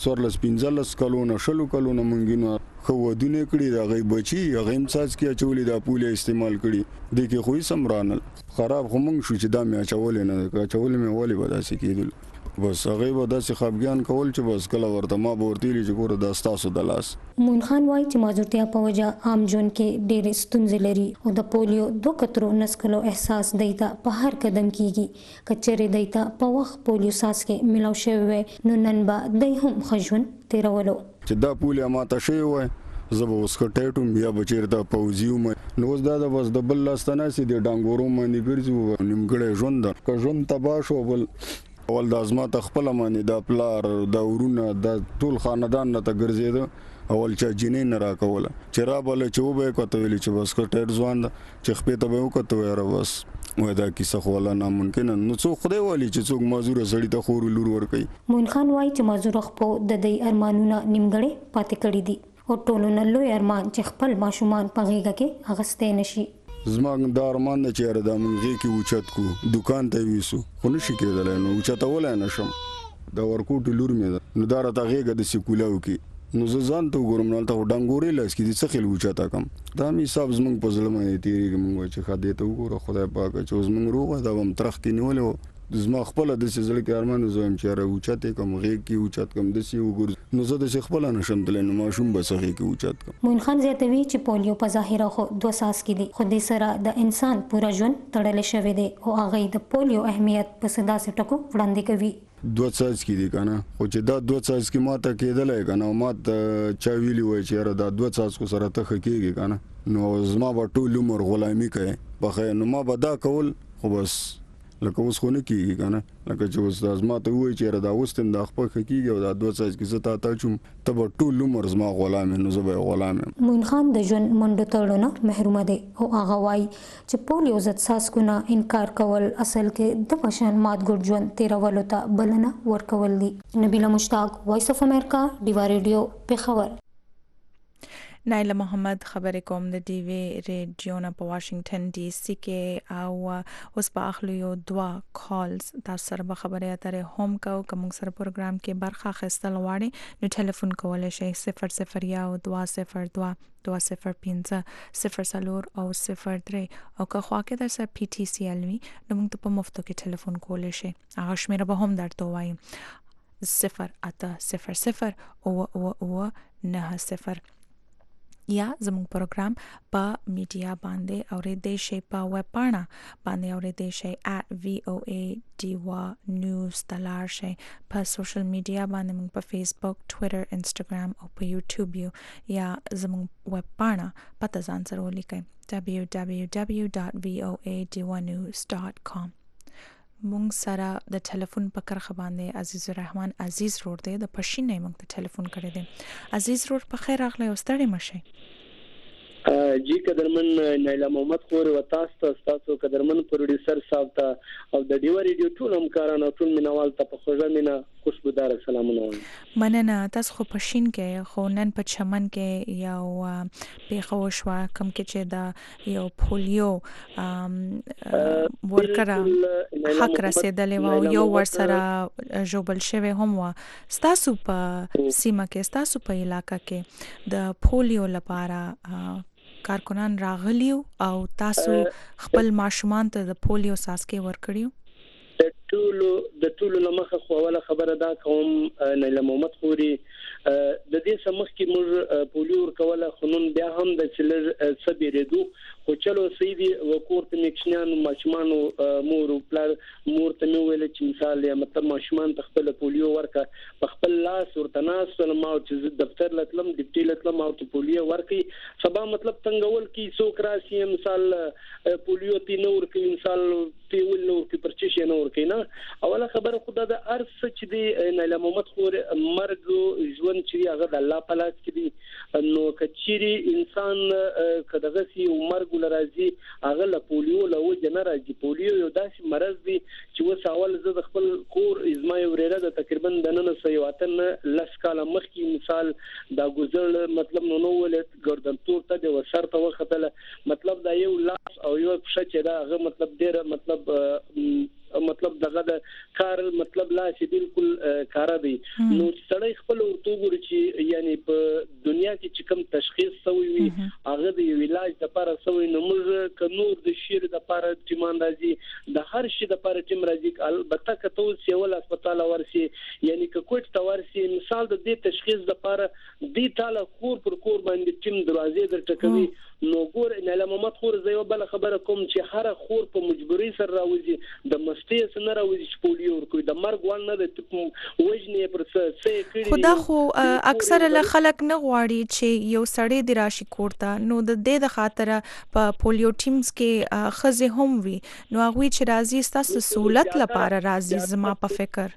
14 کلونو شلو کلونو مونږینو خو ودونه کړی دا غي بچي هغه امساس کې چولې د پولیو استعمال کړي د کې خو سمرانل خراب خو مونږ شو چې دا مې چولې نه چولې مې ولې بداسي کېدل. بس هغه به داسې خپګان کول چې بس کله ورته ما ورتيلي چې ګوره د استاسو د لاس. مون خان وايي چې مازورتیا په وجه عام جون کې ډېر ستونزې لري او د پولیو 2 کترو نسکلو احساس دیتا په هر قدم کیږي. کچره دیتا په وخت پولیو ساس کې ملاو شوی نو نن به دای هم خجون تیرولو چې دا پولیو ماته شوی وای زبو اوس کټېټم بیا بچیرته پوزیو مې نو اوس دا د بس د بل لاستناسي د ډانګورو باندې ګرځو نیمګړې ژوند که ژوند تباشو بل اول د ازمات خپل معنی د پلار د ورونه د ټول خاندان نه ته ګرځیدو اول چې جنین را کوله چې را بل چې وبې کوته ویل چې بس کټېټ ځوان چې خپې ته به وکړو یاره بس وای دا کیسه خو ولا ناممکن نو څو خدای والی چې څوک مازور سړی ته خور لور ور کوي. مون خان وايي چې مازور خپل د دې ارمانونه نیمګړې پاتې کړې دي او ټولونه لوی ارمان چې خپل ماشومان په غیږه کې اغستې نشي. زماګ د ارمان نه چیرې د مونږ کې اوچت کو دکان ته ویسو خو نشي کېدل نو اوچتول نه شم د ورکوټ لور مې نو دا راته غیږه د سکولاو کې نو ځان ته ګورم نو ته ډنګوري لاس کې څه خل اوچتا کم دا می حساب زمونږ په ظلم نه تیریږي مونږ چې خدای ته وګوره خدای پاک چې زمونږ روغه دا هم ترخ کې نیولې زما خپل د سزل کې ارمان زوم چې را اوچته کوم غیږ کې اوچت کوم د سی وګور نو زه د خپل نشم تل نو ماشوم بس غیږ کې اوچت کوم. مون خان زیاتوي چې پولیو په ظاهره خو 2 ساس کې دي خو د سره د انسان پورا ژوند تړل شوی دی او هغه د پولیو اهمیت په صدا سټکو وړاندې کوي. 2 ساس کې دي کنه خو چې دا 2 ساس کې ماته کېدلای کنه ماته چا ویلی وای چې را دا 2 ساس کو سره ته خکېږي کنه نو زما په ټول عمر غلامی کوي په نو ما به دا کول خو بس لکه اوس خو نه کیږي کنه لکه چې اوس د ازمات وای چې را دا اوستم د خپل کیږي او دا 2 ساس کې زتا تا چوم ته به ټول عمر زما غلام نو زه به غلام. مون خان د ژوند منډو تړلو محروم دی او هغه وای چې پولیو ضد ساس کو نه انکار کول اصل کې د پشان مات ګډ ژوند تیرولو ته بلنه ورکول دي. نبیل مشتاق وایس اف امریکا دیوا ریډیو پیښور. نایله محمد خبرې کوم د ډي وی ریډیو نه په واشنگټن ډي سي کې او اوس په اخلو یو 2 کالز تاسو سره به خبرې اترې هم کوم سره پروګرام کې برخه اخیستل غواړي نو ټلیفون کولای شئ 001202 205 04 او 03 او که خوا کې درسه پی ټی سی ال وی نو موږ ته په مفتو کې ټلیفون کولای شئ. هغه شمیره به هم درته وایم 0800 او 90 یا زموږ پروګرام په میډیا باندې اورېدای شئ په ویب پاڼه باندې اورېدای شئ @voa news تلار شئ په سوشل میډیا باندې موږ په فیسبوک ټویټر انسټاګرام او په یوټیوب یا زموږ ویب پاڼه پته ځان سره ولیکئ www.voanews.com. مونږ سره د ټلیفون په کرخه باندې عزیز الرحمن عزیز روډ دی د پښینې مونږ ته ټلیفون کړی دی. عزیز روډ په خیر راغلی او ستړي مشئ. جی قدرمن نایلا محمد خور و تاسو قدرمن پروډوسر صاحب ته او د ډیو ریډیو ټول همکارانو ټول مینوال ته په خوږه مینا خوشبودار سلامونه مننه. تاسو خو په شین کې خو نن په چمن کې یو پیښه وشوه کوم کې چې دا یو پولیو ورکره حق رسیدلی و او یو ورسره ژوبل شوی هم و. ستاسو په سیمه کې ستاسو په علاقه کې د پولیو لپاره کارکنان راغلیو او تاسو خپل ماشومان ته د پولیو څاڅکي ورکړیو؟ د ټولو لمخه خو اوله خبره دا کوم نایله محمد خوري د دې سمخ کې موږ پولیو ورکوله خنون بیا هم د چلر سبيرېدو خو چلو سیدي وکورت میکشنان ماشومان مور پلار مور ته ویل چې مثال یا مطلب ماشومان خپل پولیو ورکا په خپل لاس ورته ناس ما چې دفتر لتلم ډیپټي لتلم او پولیو ورکي سبا مطلب څنګهول کې څوک راشي مثال پولیو تی نور کې مثال تی ول نور کې پرچې نور کې نه اوله خبره خدای د ارث چې دی نایله محمد خور مرګ ژوند چې هغه د الله په لاس کې دی نو کچيري انسان کداغه سي مرګ لرازي هغه له پولیو له وجه نه راځي. پولیو یو داسې مرض دی چې وساول زه د خپل کور ازما ورېره د تقریبا د نن سې وطن لس کاله مخکې مثال دا ګزر مطلب نو ولې ګردن تور ته د وسر ته وختله مطلب دا یو لاس او یو پښه چې دا هغه مطلب ډېر مطلب دغه د کار مطلب لا چې بالکل کار دی نو سړی خپل ورته ګوري چې یعنی په دنیا کې چې کوم تشخیص سوی وي هغه د علاج لپاره سوی نو موږ کنور د شیر د لپاره ټیمان راځي د هر شي د لپاره ټیم راځي البته کته سیول هسپتال ورسي یعنی کوټ تورسي مثال د دې تشخیص لپاره د تعالی کور پر کور باندې ټیم دروازې درټکوي نو ګور نایله محمد خور زیو بل خبره کوم چې هر خور په مجبوري سره راوځي د مستي سره راوځي چې پولیو ورکوي د مرګ وان نه د وجنې پر څه کړي خدا خو اکثر له خلک نه غواړي چې یو سړی د راشي کوړه نو د دې د خاطر په پولیو ټیمز کې خزه هم وي نو هغه چې راځي ستاسو سہولت لپاره راځي زما په فکر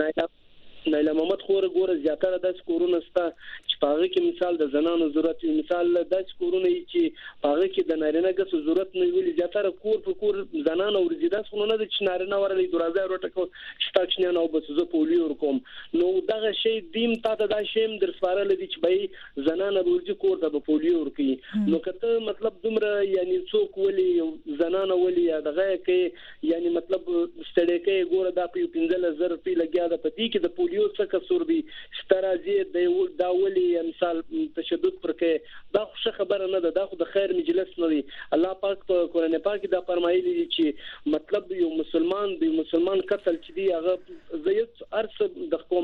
نایله محمد خور ګوره زیاتره د سکورونه ستا چې پاغه کې مثال د زنانو ضرورت مثال د سکورونه چې پاغه کې د نارینه غو ضرورت نه ویل زیاتره کور په کور زنانو ورزيدا څونه د نارینه ورلې دروازه ورټکو شتاچ نه نو بس زه پولیو ورکوم نو دغه شی دیم تاسو دا شیم در سپارل دي چې به زنانه ورځي کور ته پولیو ورکي نو کته مطلب دومره یعنی څوک ولي زنانه ولي دغه کې یعنی مطلب ستړي کې ګوره دا په 15000 روپۍ لګیا د پدې کې د پولیو څخه کسور دي سترازي دا ولي مثال تشدد پرکې دا خو خبره نه ده دا خو د خیر مجلس نه دی الله پاک په قرآن پاک دا فرمایلی دي چې مطلب یو مسلمان قتل چې دی هغه زیات ارث د قوم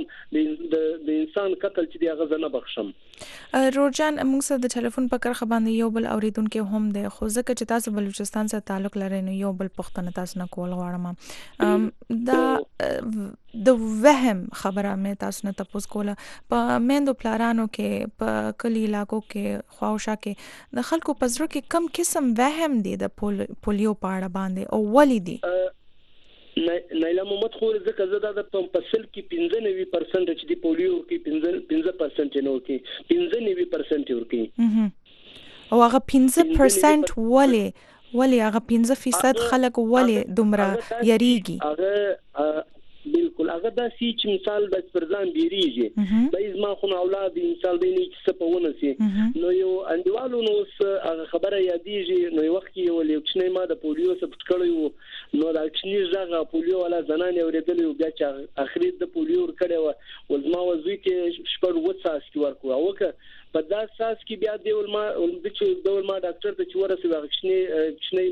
د انسان قتل چې دی هغه نه بخښم. روجان موږ سره د ټلیفون په کرخه باندې یو بل اوریدونکو هم ده خو ځکه چې تاسو بلوچستان سره تعلق لرئ نو یو بل پښتنه تاسو نه کول غواړم دا د وهم خبره مې تاسو نه تاسو کوله په میندو پلارانو کې په کلی علاقو کې خواوشا کې د خلکو پزرو کې کم قسم وهم دي د پولیو پاړه باندې او ولی دي نایله محمد خور ځکه زه دا په فصل کې 95% چې دی پولیو کې 15% نو کې 95% ورکی او هغه 15% ولی هغه 15% خلک ولی دومره یریږي بالکل هغه د سی چې مثال د پرځان بیریږي د ازما خو اولاد مثال دی چې څه پونه سي نو یو انډیوالو نو هغه خبره یادېږي نو وخت یو لیکشنې ما د پولیو سپټ کړو نو دا کښنی ځای پولیو ولا زنانه اوریدلې بیا چې اخري د پولیو ور کړو ولما وځي کې شپږ وڅاس کی ورکو اوکه په دا اساس کې بیا دیول ما ډاکټر ته چې ورسې واغښنې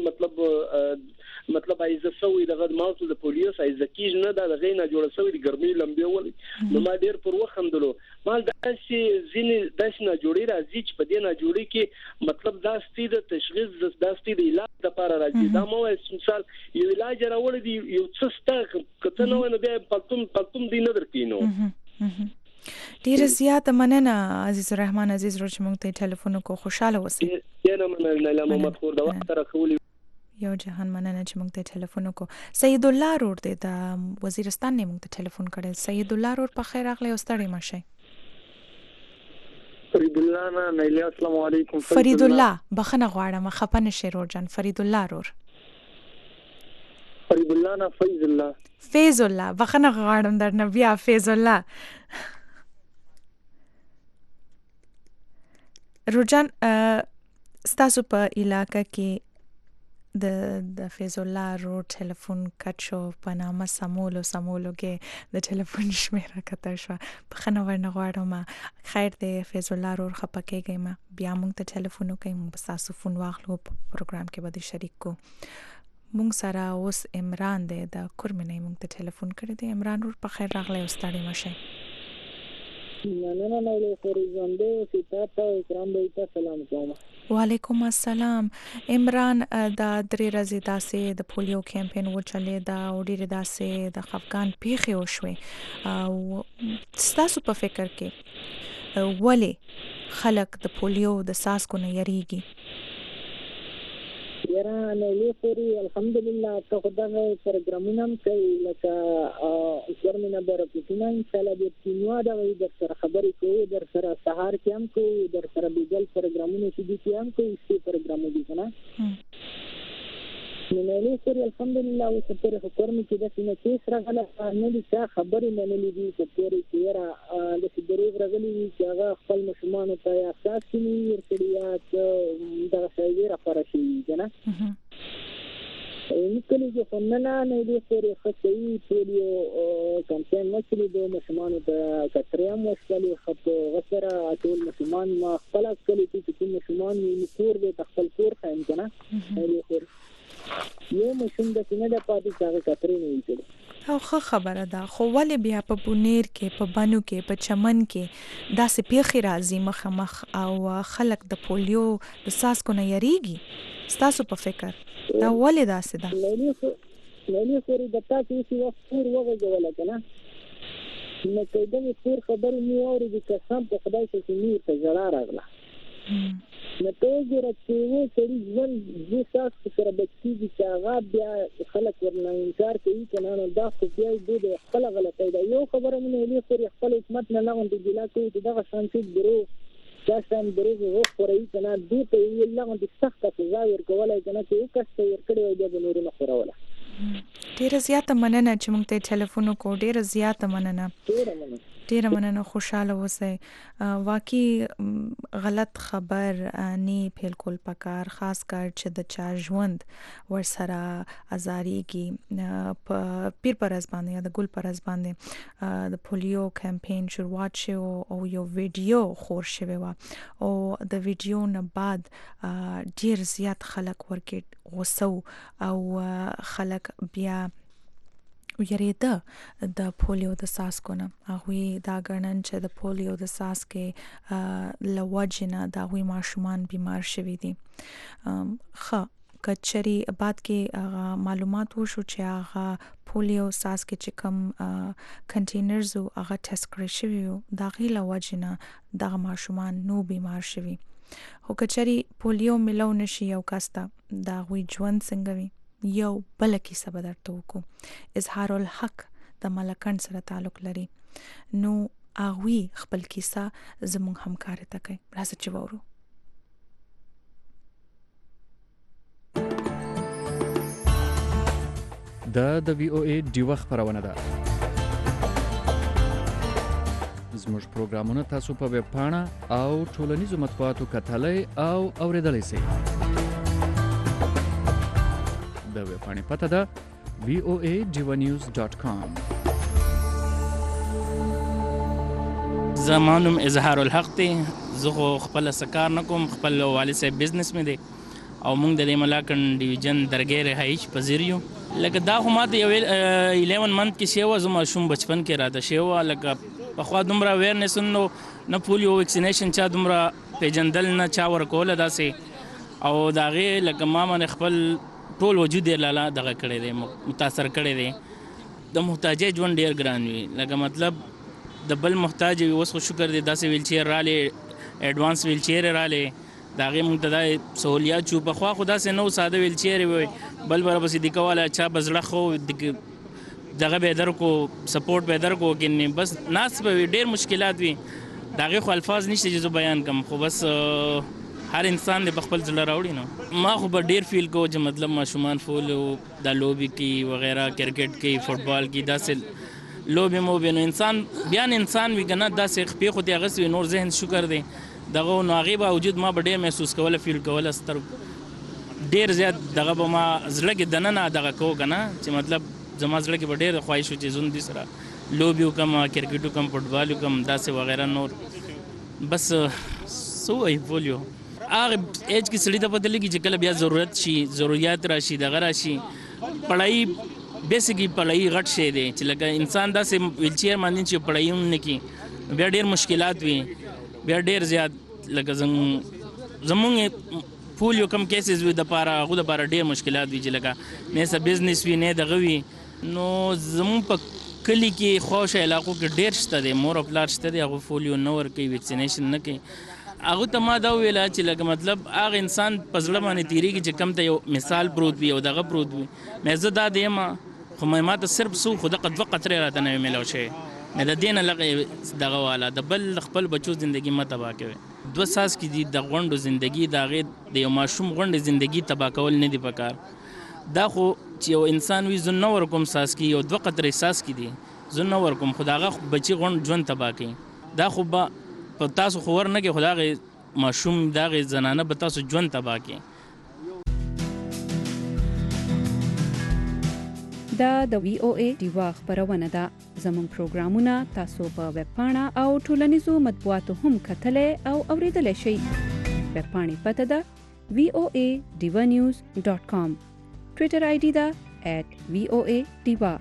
مطلب ایزه سوې دغه ماوس د پولیس ایزه کیج نه دا غي نه جوړ سوې د ګرمي لمبي ول نو ما ډیر پر وخندلو مال داسې زینې داسې نه جوړي راځي چې په دې نه جوړي کې مطلب دا ستید تشخیص دا ستید علاج لپاره راځي دا مو مثال یو علاج راوړي دی یو څه ستک کته نو نه بیا پلتم دی نه درکینو ډیر زیات مننه عزیز الرحمن عزیز روچ مونږ ته ټلیفون کو خوشاله اوسئ ډیر مننه نایله محمد خور دا وخت راخولي یو جهان مننه چې مونږ ته ټلیفون کو سید الله رور دې د وزیرستان نه مونږ ته ټلیفون کړل سید الله رور په خیر اغلی او ستړي مشه فرید الله نه نیلی السلام علیکم. فرید الله بخنه غواړم خپنه شیرور جان. فرید الله رور. فرید الله نه فیض الله. فیض الله بخنه غواړم در نه بیا فیض الله. روجان ستاسو په علاقه کې د فیض الله رور ټلیفون کټ شو په نامه سمولو کې د ټلیفون شمیره کتر شو. بخنه ورنه غواړم. خیر دی فیض الله رور خپه کېږئ ما بیا موږ ته ټلیفون وکړئ موږ به ستاسو فون واخلو په پروګرام کې به شریک کو. موږ سره اوس عمران دی د کورمنۍ موږ ته ټلیفون کړی دی. عمران رور په خیر راغلی او ستړي مشئ. مننه له خوريزان دی چې تاسو کرام به تاسو سلام کوم. وعلیکم السلام. عمران دا درې ورځې داسې د پولیو کمپین وچلې دا او ډېرې داسې د خفګان پیښې وشوې او ستاسو په فکر کې ولې خلک د پولیو د څاڅکو نه یریږي؟ یاره نه لوري الحمدلله ته خدای پروګرامونه هم کوي لکه ګورمنه برکتونه ان شاء الله د تینوا د سره خبرې کوو در سره سهار کې هم کوو در سره بیګل پروګرامونه چې دي هم کوي سی پروګرام دي کنه نو نه لوري الحمدلله او ستاره حکومت کې د سینې کیس راغله نه دي چې خبرې منلې دي ستاره چې یاره د سیدریو راغلي چې هغه خپل مشمانو ته احساس کوي ورته دا څه را فرشي کنه کله چې فننا نه دي سره خصوصي پولیو کمپین مسلې د مشمانو ته کتريام وشلي خط غسره ټول مشمان ما خپل کلی چې مشمان نکور د خپل کور خاين کنه نه یو مشم د سینې د پاتې څنګه کتري نه ویل او خبره ده خو ولې بیا په بونیر کې په بانو کې په چمن کې داسې پیښې راځي مخامخ او خلک د پولیو د څاڅکو نه یریږي ستاسو په فکر دا ولې داسې ده؟ نه سوري د تاسو چې وفور وغږول کنه نو کله د فور خبرې مې اورېدې چې سم په خدای چې مې ته زړه راغله نو ته ګورې چې و سړي ژوند د تاسو سره بچي چې هغه بیا خلک ورنه انکار کوي کنه نو دا خو بیا د خپل غلطۍ ده یو خبره مې لې خوري خپل حکومت نه لغون دی لا کوي چې دا شانتي درو دا شان درو هو خوري کنه دوی ته یې لغون دي سخت سزا ورکولای کنه چې یو کس ته ورکړي او د نور نه خوروله. ډیره زیاته مننه چې موږ ته ټلیفون وکړو. ډیره زیاته مننه. ډیره مننه. خوشاله اوسئ. واقعي غلط خبر نه بالکل پکار خاص کر چې د چا ژوند ورسره ازاریږي په پیر پرز باندې یا د ګل پرز باندې د پولیو کمپین شروعات شو او یو ویډیو خور شوی و او د ویډیو نه بعد ډیر زیات خلک ورکې غوسه او خلک بیا یریده د پولیو د څاڅکو نه. هغوی دا ګڼن چې د پولیو د څاڅکې له وجې نه د هغوی ماشومان بیمار شوي دي. کچري بعد کې معلومات وشو چې هغه پولیو څاڅکې چې کوم کنټینرز هغه ټیسټ کړی شوي وو د هغې له وجې نه دغه ماشومان نو بیمار شوي. خو کچري پولیو ملو نشي یو کس ته د هغوی ژوند څنګه وي. یو بل کیسه به درته وکړو. اظهار الحق د ملکن سره تعلق لري نو هغوی خپل کیسه زموږ همکار ته کوي. راځه چې وورو. د VOA ډیوه خبرونه ده. زموږ پروګرامونه تاسو په ویب پاڼه او ټولنیزو مطبوعاتو کتلای او اوریدلای شئ. د ویب پاڼې پته ده voajivanews.com. زمانم اظهار الحق دی. زه خپل سکار نکوم خپل والد صاحب بزنس مې دی او موږ د ملاکن ډیویژن درګې رهایش پذیر یو. لکه دا خو ماته یو 11 منت کې شوه زما شوم بچپن کې راته شوه لکه پخوا دومره اویرنس نه پولیو ویکسینیشن چا دومره پیژندل نه چا ورکوله داسې او د هغې لکه ما باندې خپل ټول وجود یې لاله دغه کړی دی متاثر کړی دی. د محتاجۍ ژوند ډېر ګران وي لکه مطلب د بل محتاج وي. اوس خو شکر دی داسې ویلچیر رالی ایډوانس ویلچیر رالی د هغې موږ ته دا سهولیات شو. پخوا خو داسې نه و ساده ویلچیر وي بل به راپسې دي کوله چا به زړه ښه دغه به یې درکو سپورټ به یې درکو کنې بس ناست به وي ډېر مشکلات وي داغه خو الفاظ نشته چې زه بیان کوم خو بس هر انسان د خپل ځل راوړي نو ما خو به ډیر فیل کو چې مطلب ماشومان فول د لوبي کې وغیرہ کرکټ کې فوتبال کې داسې لوبي مو به نو انسان بیان انسان وی کنه داسې خپې خو ته غسوي نور ذهن شکر دی دغه نو هغه باوجود ما به ډیر محسوس کوله فیل کوله ستر ډیر زیات دغه به ما زړه کې دننه دغه کو کنه چې مطلب زما زړه کې به ډیر خواهش چې زون دي سره لوبي وکم کرکټ وکم فوتبال وکم داسې وغیرہ نور بس سو ای پولیو هغه ایج کې سړی ته پته لګي چې کله بیا ضرورت شي ضرورت راشي دغه راشي پړای بیسیکلی پړای غټ شي دی چې لکه انسان داسې ویل چیر باندې چې پړای نه کی بیا ډیر مشکلات وي بیا ډیر زیات لکه زمونږ پولیو کم کیسز وي د پاره غو د پاره ډیر مشکلات وي چې لکه نه څه بزنس وي نه دغه وي نو زمون په کلی کې خوشا علاقو کې ډیر شته دی مور او پلار شته دی هغه پولیو نه ور کوي ویکسینیشن نه کوي هغه ته ما دا ویلا چې لکه مطلب هغه انسان پزړه باندې تیریږي چې کم ته یو مثال پروت وي او دغه پروت وي مې زه دا دیم خو ما ته صرف سو خو د قد وقت راته نه ملو شي مې د دین لغه دغه والا د بل خپل بچو ژوندۍ ما تباہ کوي 2 ساس کې دي د غونډو ژوندۍ دا غي د یو ماشوم غونډې ژوندۍ تباہ کول نه دی پکار دا خو چې یو انسان وي زنه ور کوم ساس کې یو 2 قطرې ساس کې دي زنه ور کوم خداغه بچي غونډ ژوند تباہ کوي دا خو په تاسو خبر نه کې خدای ماشوم دغه زنانه به تاسو ژوند تباہ کوي دا د وی او ای دیوا خبرونه ده زموږ پروګرامونه تاسو په ویب پاڼه او ټولنیزو مطبوعاتو هم کتلې او اوریدلای شئ ویب پاڼې پته ده voanews.com ټوئیټر آی ډي ده @voadiva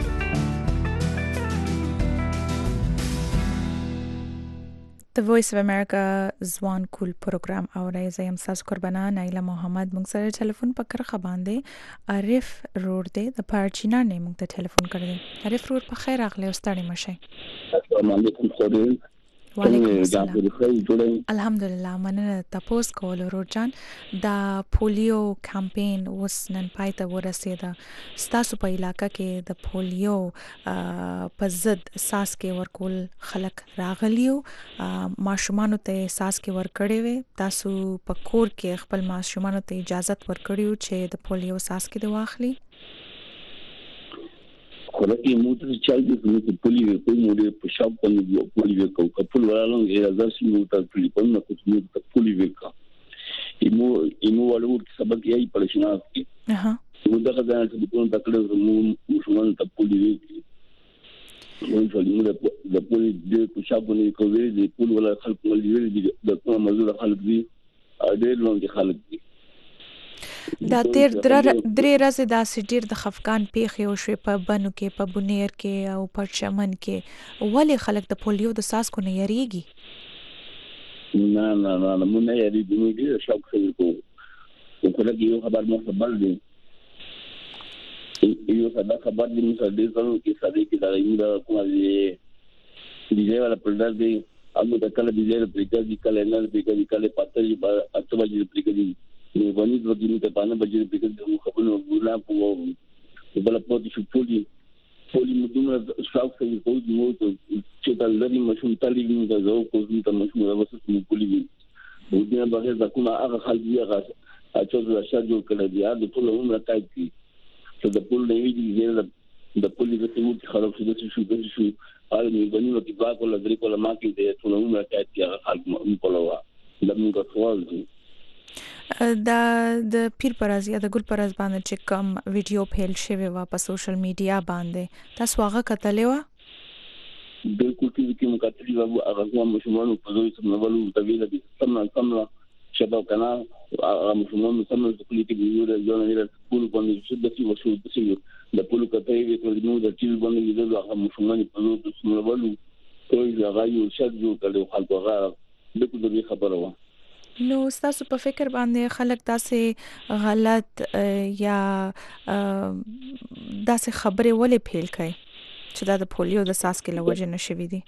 د وایس اف امریکا ځوان کول پروګرام اورئ زم تاسو قربانا نایله محمد موږ سره ټلیفون پکړه خباندې عارف روډ دې د پارچینا نه موږ ته ټلیفون کړی عارف روډ په خیر اغلی واستړی مشه السلام علیکم خوري وعلیکم السلام الحمدلله مننه تاسو کول روډ جان دا پولیو کمپین اوس نن پایته ورسېده ستاسو په علاقې کې د پولیو په ضد ساس کې ورکول خلک راغلیو ماشومان ته ساس کې ورکړې وي تاسو په کور کې خپل ماشومان ته اجازه ورکړیو چې د پولیو ساس کې د واخلي خلک موټر چل دي چې پولیو په موږ په شاپ باندې پولیو کو خپل ورالون اجازه موټر ټلیفون نه کوي ته پولیو کا ایمو والو سبق یې پړشنا کی موږ دا ځان ته په تکړه مسلمان ته پولیو کی موږ د پولیو د شاپ باندې کوي د پول ولا خلک ولې د کوم مزور خلک دي ډېر لوی خلک دي دا تیر درې ورځې دا سټیر د خفقان پیښې او شوي په بنو کې په بونیر کې او په چمن کې ولې خلک د پولیو د ساس کو نه یریږي نه مونږ نه یریږو موږ شوق کوو خلک یو خبر مو خبر دي یو خبر دي موږ د دې څلو کې ساده کې دا یو کومه دي والا پردار دي هغه د کله دي پرګي کله نه پرګي کله پاتري اتبا دي پرګي نو باندې د وګړو ته باندې بجې پرګي خبرونه ګولا په بل په دې شو پولی مدونه شاوخ کوي په دې مو چې دا لري مشون تلې دا زو کوم ته مشون راوسته مو پولی دي ودونه بغیر دا کومه هغه خلک یې هغه چې دا شاجو کړی دی دا ټول عمر تای کی چې د پول نه ویلي د پولی د تیمور خراب شو د شو حال می باندې کې با کوله درې کوله ما کې د ټول عمر تای کی هغه خلک په لوا دمو غوښول دي د پیر پرز یا د ګل پرز باندې چې کوم ویډیو پیل شوی و په سوشل میډیا باندې تاسو هغه کتلې و بالکل کې مکاتلی و هغه کوم مشمولو په دوی سم نوولو د ویل دي سمنا شباب کنا هغه مشمولو سم د پولیټیک ویډیو د ځون نه سکول باندې شدتي وشو د پولو کته وی تر نو د چیل باندې د هغه مشمولو په دوی سم نوولو کوي هغه یو شادو کړي خلکو هغه د دې خبره و نو تاسو په فکر باندې خلک تاسو غلط یا داسې خبرې ولې پیل کوي چې دا د پولیو د ساس کې لوجه نشوي دي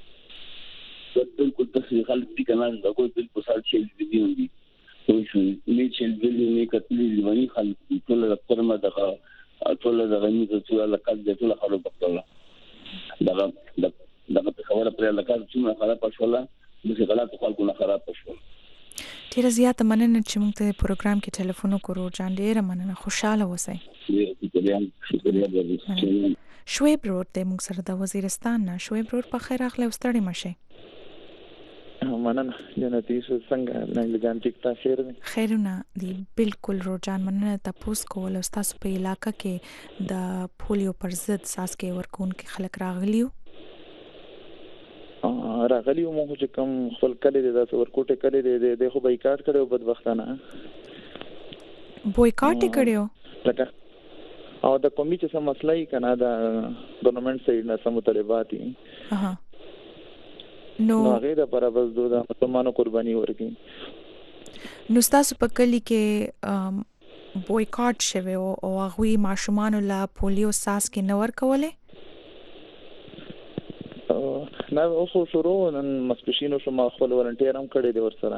بالکل تاسو خلک دي کنه دا کوئی بالکل سال شي دي نه شو نه چې دې نه کتلې ونی خلک ټول لپاره ټول د غنی ته ټول کال د ټول خلک بکلا دا دغه په خبره پر لکه څومره خراب شوله د غلط خلکو نه خراب شول. ډیره زیاته مننه چې موږ ته پروګرام کې ټلیفون وکړو جان. ډیره مننه، خوشاله اوسئ. شعیب رور ته موږ سره د وزیرستان نه. شعیب رور په خیر اخله وستړی مشه. مننه جنتی څنګه نه جان ټیک تا خیر دی. خیرونه دی بالکل روجان. مننه تاسو کول تاسو په علاقې کې د پولیو پر ضد ساسکي ورکون کې خلک راغلیو. راغلیو مو چې کوم خپل کلی د ورکوټه کلی د خو بایکاټ کړو بدبختانه. بایکاټ کړو لکه او د کومي چې سم مسله یې کنه د ګورنمنت سایډ نه سم مطالبات دي. نو هغه د برابر د مسلمانانو قرباني ورکړي. نو تاسو په کلی کې بایکاټ شوه او هغه ماشومان له پولیو ساسکي نه ورکوله. نه اوسو شروع نن مسپشینو شما خپل ولنټیر هم کړی دی ورسره.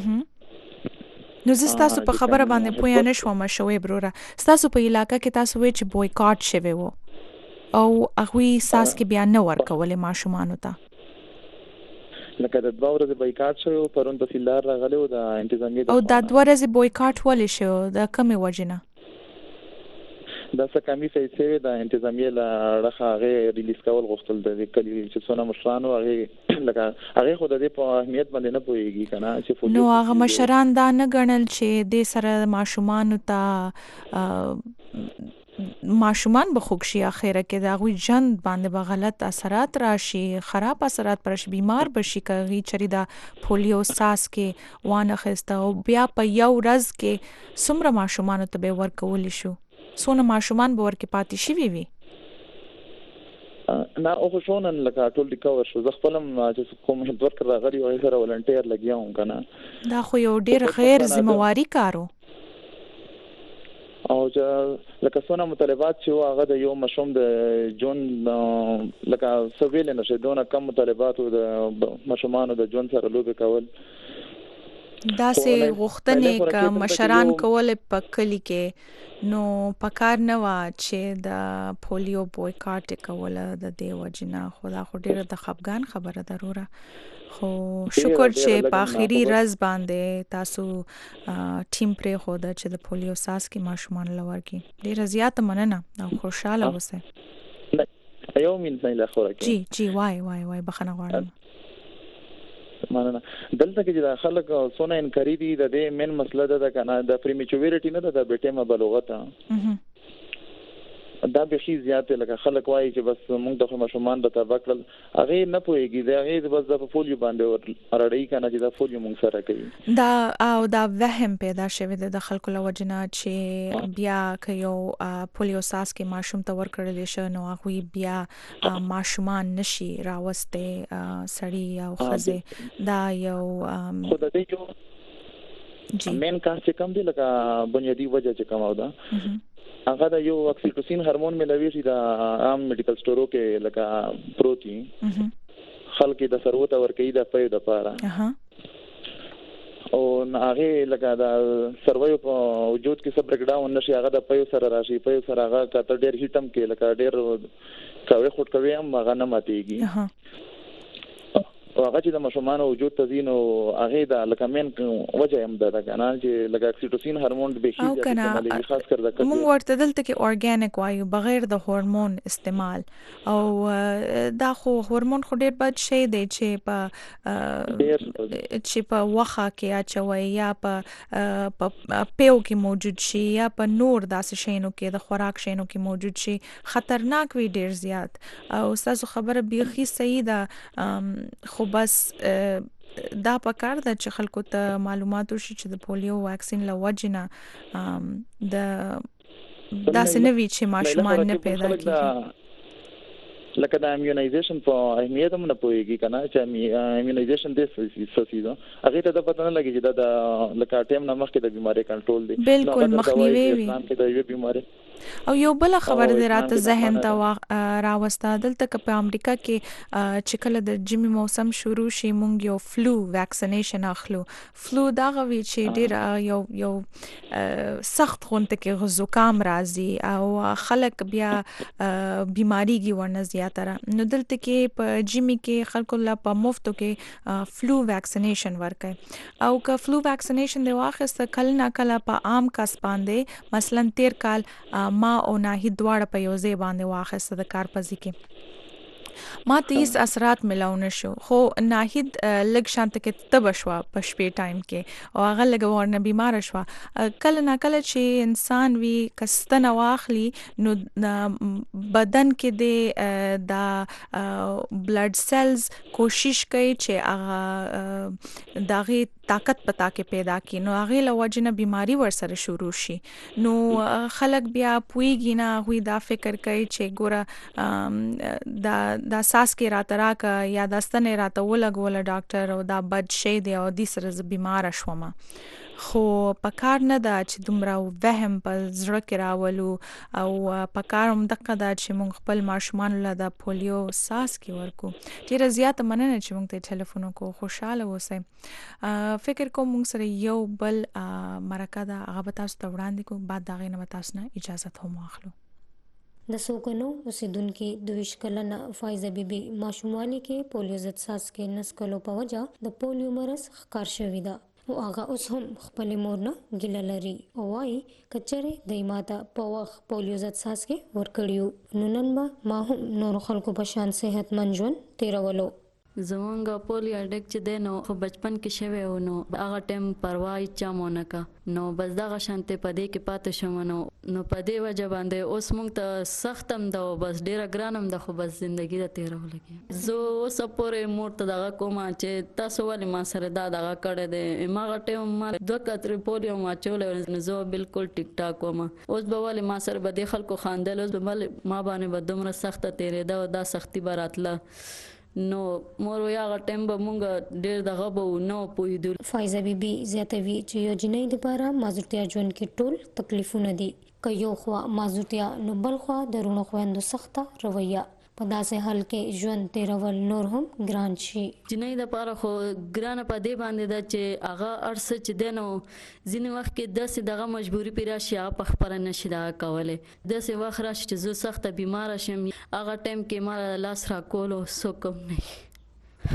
نو تاسو په خبره باندې پوه نه شوم شوې بروره. تاسو په علاقې کې تاسو وی چې بایکاټ شوه وو او هغه ساس کې بیا نه ورکول ماشومان ته. لکه د 2 ورځې بایکاټ شو پرون تحصیلدار راغلی او د انتظامیه او د 2 ورځې بایکاټ ولې شو د کومه وجنه؟ دا څه کمی پیسې د انتظامیه لړخه هغه ریلیز کول غوښتل د کلی چې څونه مشرانو هغه لکه هغه خود د په اهمیت باندې نه پويږي کنه چې نو هغه مشران دا نه ګڼل چې د سره ماشومان ته ماشومان به خوښي اخره کې دا غوي جن باندې به غلط اثرات راشي، خراب اثرات پرش بیمار بشي کوي چری دا پولیو ساس کې وانه خسته او بیا په یو ورځ کې څومره ماشومان ته به ورکول شو. سونه ماشومان به ورکه پاتې شي وي نه او شونن لکه ټول ریکور شو. زه خپلم چې کوم هیلث ورکر راغلی او سره ولنټیر لګیاوم کنه. دا خو یو ډیر غیر ذمہواری کارو او لکه څونه مطالبات چې هغه د یو مشوم د جون لکه سویل نشه دونه کم مطالبات د مشومانو د جون سره لوبي کول. دا سه غوښتنې ک مشران کول په کلی کې نو پکار نه وا چې د پولیو بویکاټ کول د دې وجنه. خدا خو ډیره د خفګان خبره ضروره. خو شکر چې په اخیری ورځ باندې تاسو ټیم پرې خو د چې د پولیو ساس کې ماشومان لور کې ډیره زیاته مننه او خوشاله اوسئ. یو مين نه لخوا کې جی وای بخنه غواړم. مننه. دلته کې د خلک سونه انکری دي د دې مین مسله ده کنه د پریمیچورټی نه ده د بیٹه بلوغت دا به شي زیاته لکه خلک وایي چې بس موږ د مشومان د تبکل هغه نه پويږي دا هغه بس د پولیو باندې اورړی کنه چې د پولیو موږ سره کوي. دا او دا وهم پیدا شوی د خلکو لوجنه چې بیا که یو پولیو ساس کې ماشوم ته ورکړل شي نو هغه بیا ماشومان نشي راوسته سړی او خزه. دا یو خدای یو مین کار چې کوم دی لکه بنیادی وجه چې کوم او دا هغه د یو اکسیټوسین هورمون ملوي چې د عام میډیکل سٹورو کې لکه پروتین خلک د ثروت اور کې د پېد لپاره او هغه لکه د سرویو په وجود کې سب بریک ډاون نشي هغه د پېو سره راشي پېو سره هغه کته ډېر هیټم کې لکه ډېر کوي خټ کوي هم هغه نه ماتيږي او هغه چې د مشومان وجود تزین او هغه د لکمن وجه هم ده کنه چې لکه اکسیټوسین هورمون به شي خاص کر د موږ ورته دلته کې اورګانیک وایو بغیر د هورمون استعمال او دا خو هورمون خو ډېر بد شی دی چې په وخه کې اچوي یا په پیو کې موجود شي یا په نور داسې شینو کې د خوراک شینو کې موجود شي خطرناک وي ډېر زیات. او تاسو خبره بیخي صحیح ده خو بس دا پکار ده چې خلکو ته معلومات وشي چې د پولیو واکسین لوجنه د داسې نوي چې ماشومان نه پیدا کیږي لکه د ایمیونایزیشن په اهمیت هم نه پوهیږي کنه چې ایمیونایزیشن د سوسیدو هغه ته پته نه لګي چې دا لکه ټیم نه مخکې د بیماری کنټرول دی بالکل مخنیوي وي اسلام کې د یو بیماری او یو بل خبر د راته ذهن ته راوسته دلته په امریکا کې چې کله د جمی موسم شروع شي مونږ یو فلو ویکسینیشن اخلو. فلو دا غوي چې ډیر یو سخت غونته کې زکام راځي او خلک بیا بیماریږي ورنه زیاتره. نو دلته کې په جمی کې خلکو لا په مفتو کې فلو ویکسینیشن ورکړي او که فلو ویکسینیشن دی واخیسته کله نه کله په عام کس باندې مثلا تیر کال ما او ناهید دواړه په یو ځای باندې واخیسته د کار پزې کې ما ته هیڅ اثرات ملاو نشو خو ناهید لږ شانته کې تب شو په شپې ټایم کې او هغه لږ ورنه بیمار شو. کله نه کله چې انسان وی کستنه واخلي نو بدن کې د بلډ سیلز کوشش کوي چې هغه دغه طاقت پتا کې پیدا کړي نو هغه له وجنه بیماری ورسره شروع شي. نو خلک بیا پویږي نه وی دا فکر کوي چې ګوره دا ساس کې راته راکا یا داستنه راته ولګول ډاکټر او دا بد شي دی او د سره بیمار شوم. خو پکار نه دا چې دومره وهم په زړه کې راولو او پکار هم دغه دا چې مونږ خپل ماشومان له د پولیو ساس کې ورکو. ډیره زیاته مننه چې مونږ ته ټلیفون وکړو. خوشاله اوسئ. فکر کوم مونږ سره یو بل مرکه دا هغه تاسو ته وړاندې کوم بعد دا غي نه تاسو نه اجازه هم واخلو. د سوکنو اوسیدونکو د 20 کلنه فایزه بیبي ماشومانی کې پولیو ضد ساس کې نسکلو په وجه د پولیو مرض ښکار شوی ده او هغه اوس هم خپل مور نه ګیله لري او وايي کچره د ماته په وخت پولیو ضد ساس کې ورکړیو نو نن ما هم نور خلکو په شان صحتمند ژوند تیرولو. زمونږ پولیو اډیک چې دی نو خو بچپن کې شوی و نو هغه ټایم پروا یې چا مونه کا نو بس دغه شانتې په دې کې پاتې شوم نو په دې وجه باندې اوس مونږ ته سخت هم ده بس ډیره ګران هم ده خو بس زندگی د تیرول کې زه اوس پورې مور ته دغه کوم چې تاسو ولې ما سره دا دغه کړی دی ماغه ټایم ما 2 کترې پولیو ما چولې نو زه بالکل ټیک ټاک وم اوس به ولې ما سره به د خلکو خاندل اوس به ما باندې به دومره سخته تیرې ده دا سختی براتله نو مور یا ټیم به مونږ ډیر دغه به نو پویدل. فایزه بیبي زیاتوي چې یو جنۍ لپاره مازورتیا ژوند کې ټول تکلیفونه دي که یو خوا مازورتیا نو بل خوا درونو خويندو سخته رویه په داسې حال کې ژوند تیرول نور هم ګران شي. جنۍ لپاره خو ګران په دې باندې ده چې هغه ارس چې دنو ځینې وخت کې داسې دغه مجبوری پیرا شي په خبره نشي دا کوله داسې وخت راشي چې زه سخته بیمار شم هغه ټایم کې ما لاس را کولو سو کوم نه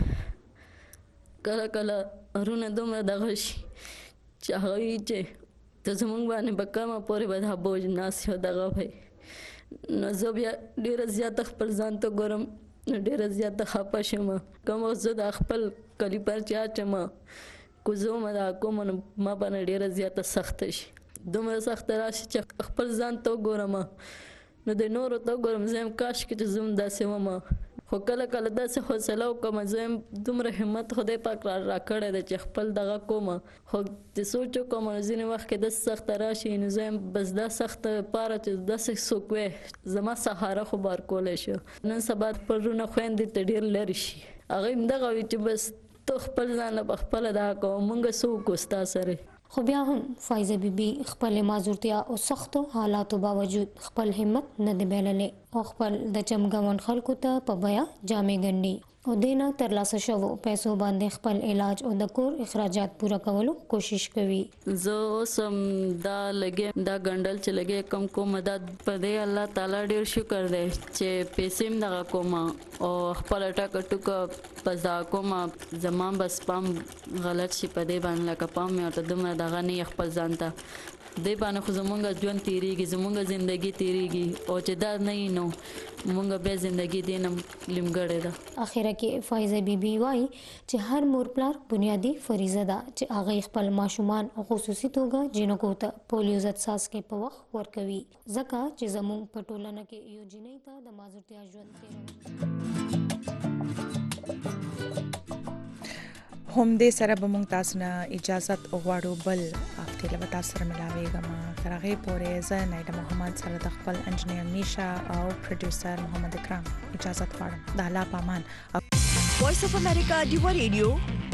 کله کله رونه دومره دغه شي چې هغه چې ته زمونږ باندې بکامه پورې به دا بوج ناسیو دغه وي نو زه بیا ډیره زیاته خپل ځان ته ګورم ډیره زیاته خپه شم کوم زه د خپل کلی پر چاچم کو زه ما کوم ما باندې ډیره زیاته سخت شي دومره سخت راشي چې خپل ځان ته ګورم نو د نورو ته ګورم زم کاش کې زم داسې ومه خو کله کله داسې حوصله وکم زم دومره همت خدای پاک را کړی د چې خپل دغه کوم خو د سوچ کوم ځینې وخت کې د سخت راشي نو زم بس دا سخت پاره چې داسې سوکوي زما سهاره خو بار کولای شو نن سبا پرونه خويندې ته ډیر لري شي هغه دغه چې بس تو خپل ځان په خپل دا کومګه سو کوستا سره. خو بیا هم فایزه بیبي خپل مازورتیا او سختو حالاتو باوجود خپل همت نه دی بایللې او خپل د چمګون خلکو ته په بیا جامې ګنډي او دینا ترلاسه شوو پیسو باندې خپل علاج او د کور اخراجات پورا کولو کوشش کوي. زه اوسم دا لګي دا ګندل چې لګي کم کوم مدد په دې الله تعالی ډیر شکر دی چې پیسې دغه کوم او خپل ټاک ټوک پس دا کوم زمان بس پام غلط شي په دې باندې لکه پام مې ورته دمه دغه نه خپل ځان ته دې باندې خو زمونږ ژوند تیریږي زمونږ ژوندۍ تیریږي او چې دا نه نو مونږ به ژوندۍ دینم لمګړې ده. اخیره کې فایزه بیبي وايي چې هر مور پلار بنیادی فریضه ده چې هغه خپل ماشومان خصوصي توګه جنکو ته پولیو ضد ساس کې په وخت ورکوي ځکه چې زموږ په ټولنه کې یو جنۍ ته د مازورتیا ژوند تیرول. هم دې سره به مونږ تاسو نه اجازه غواړو بل هفته له تاسو سره ملاويږم تر هغه پورې زه نایله محمد سره د خپل انجنیر میشا او پروډوسر محمد اکرام اجازه غواړم د الله پامان. وایس اف امریکا دیوا ریډیو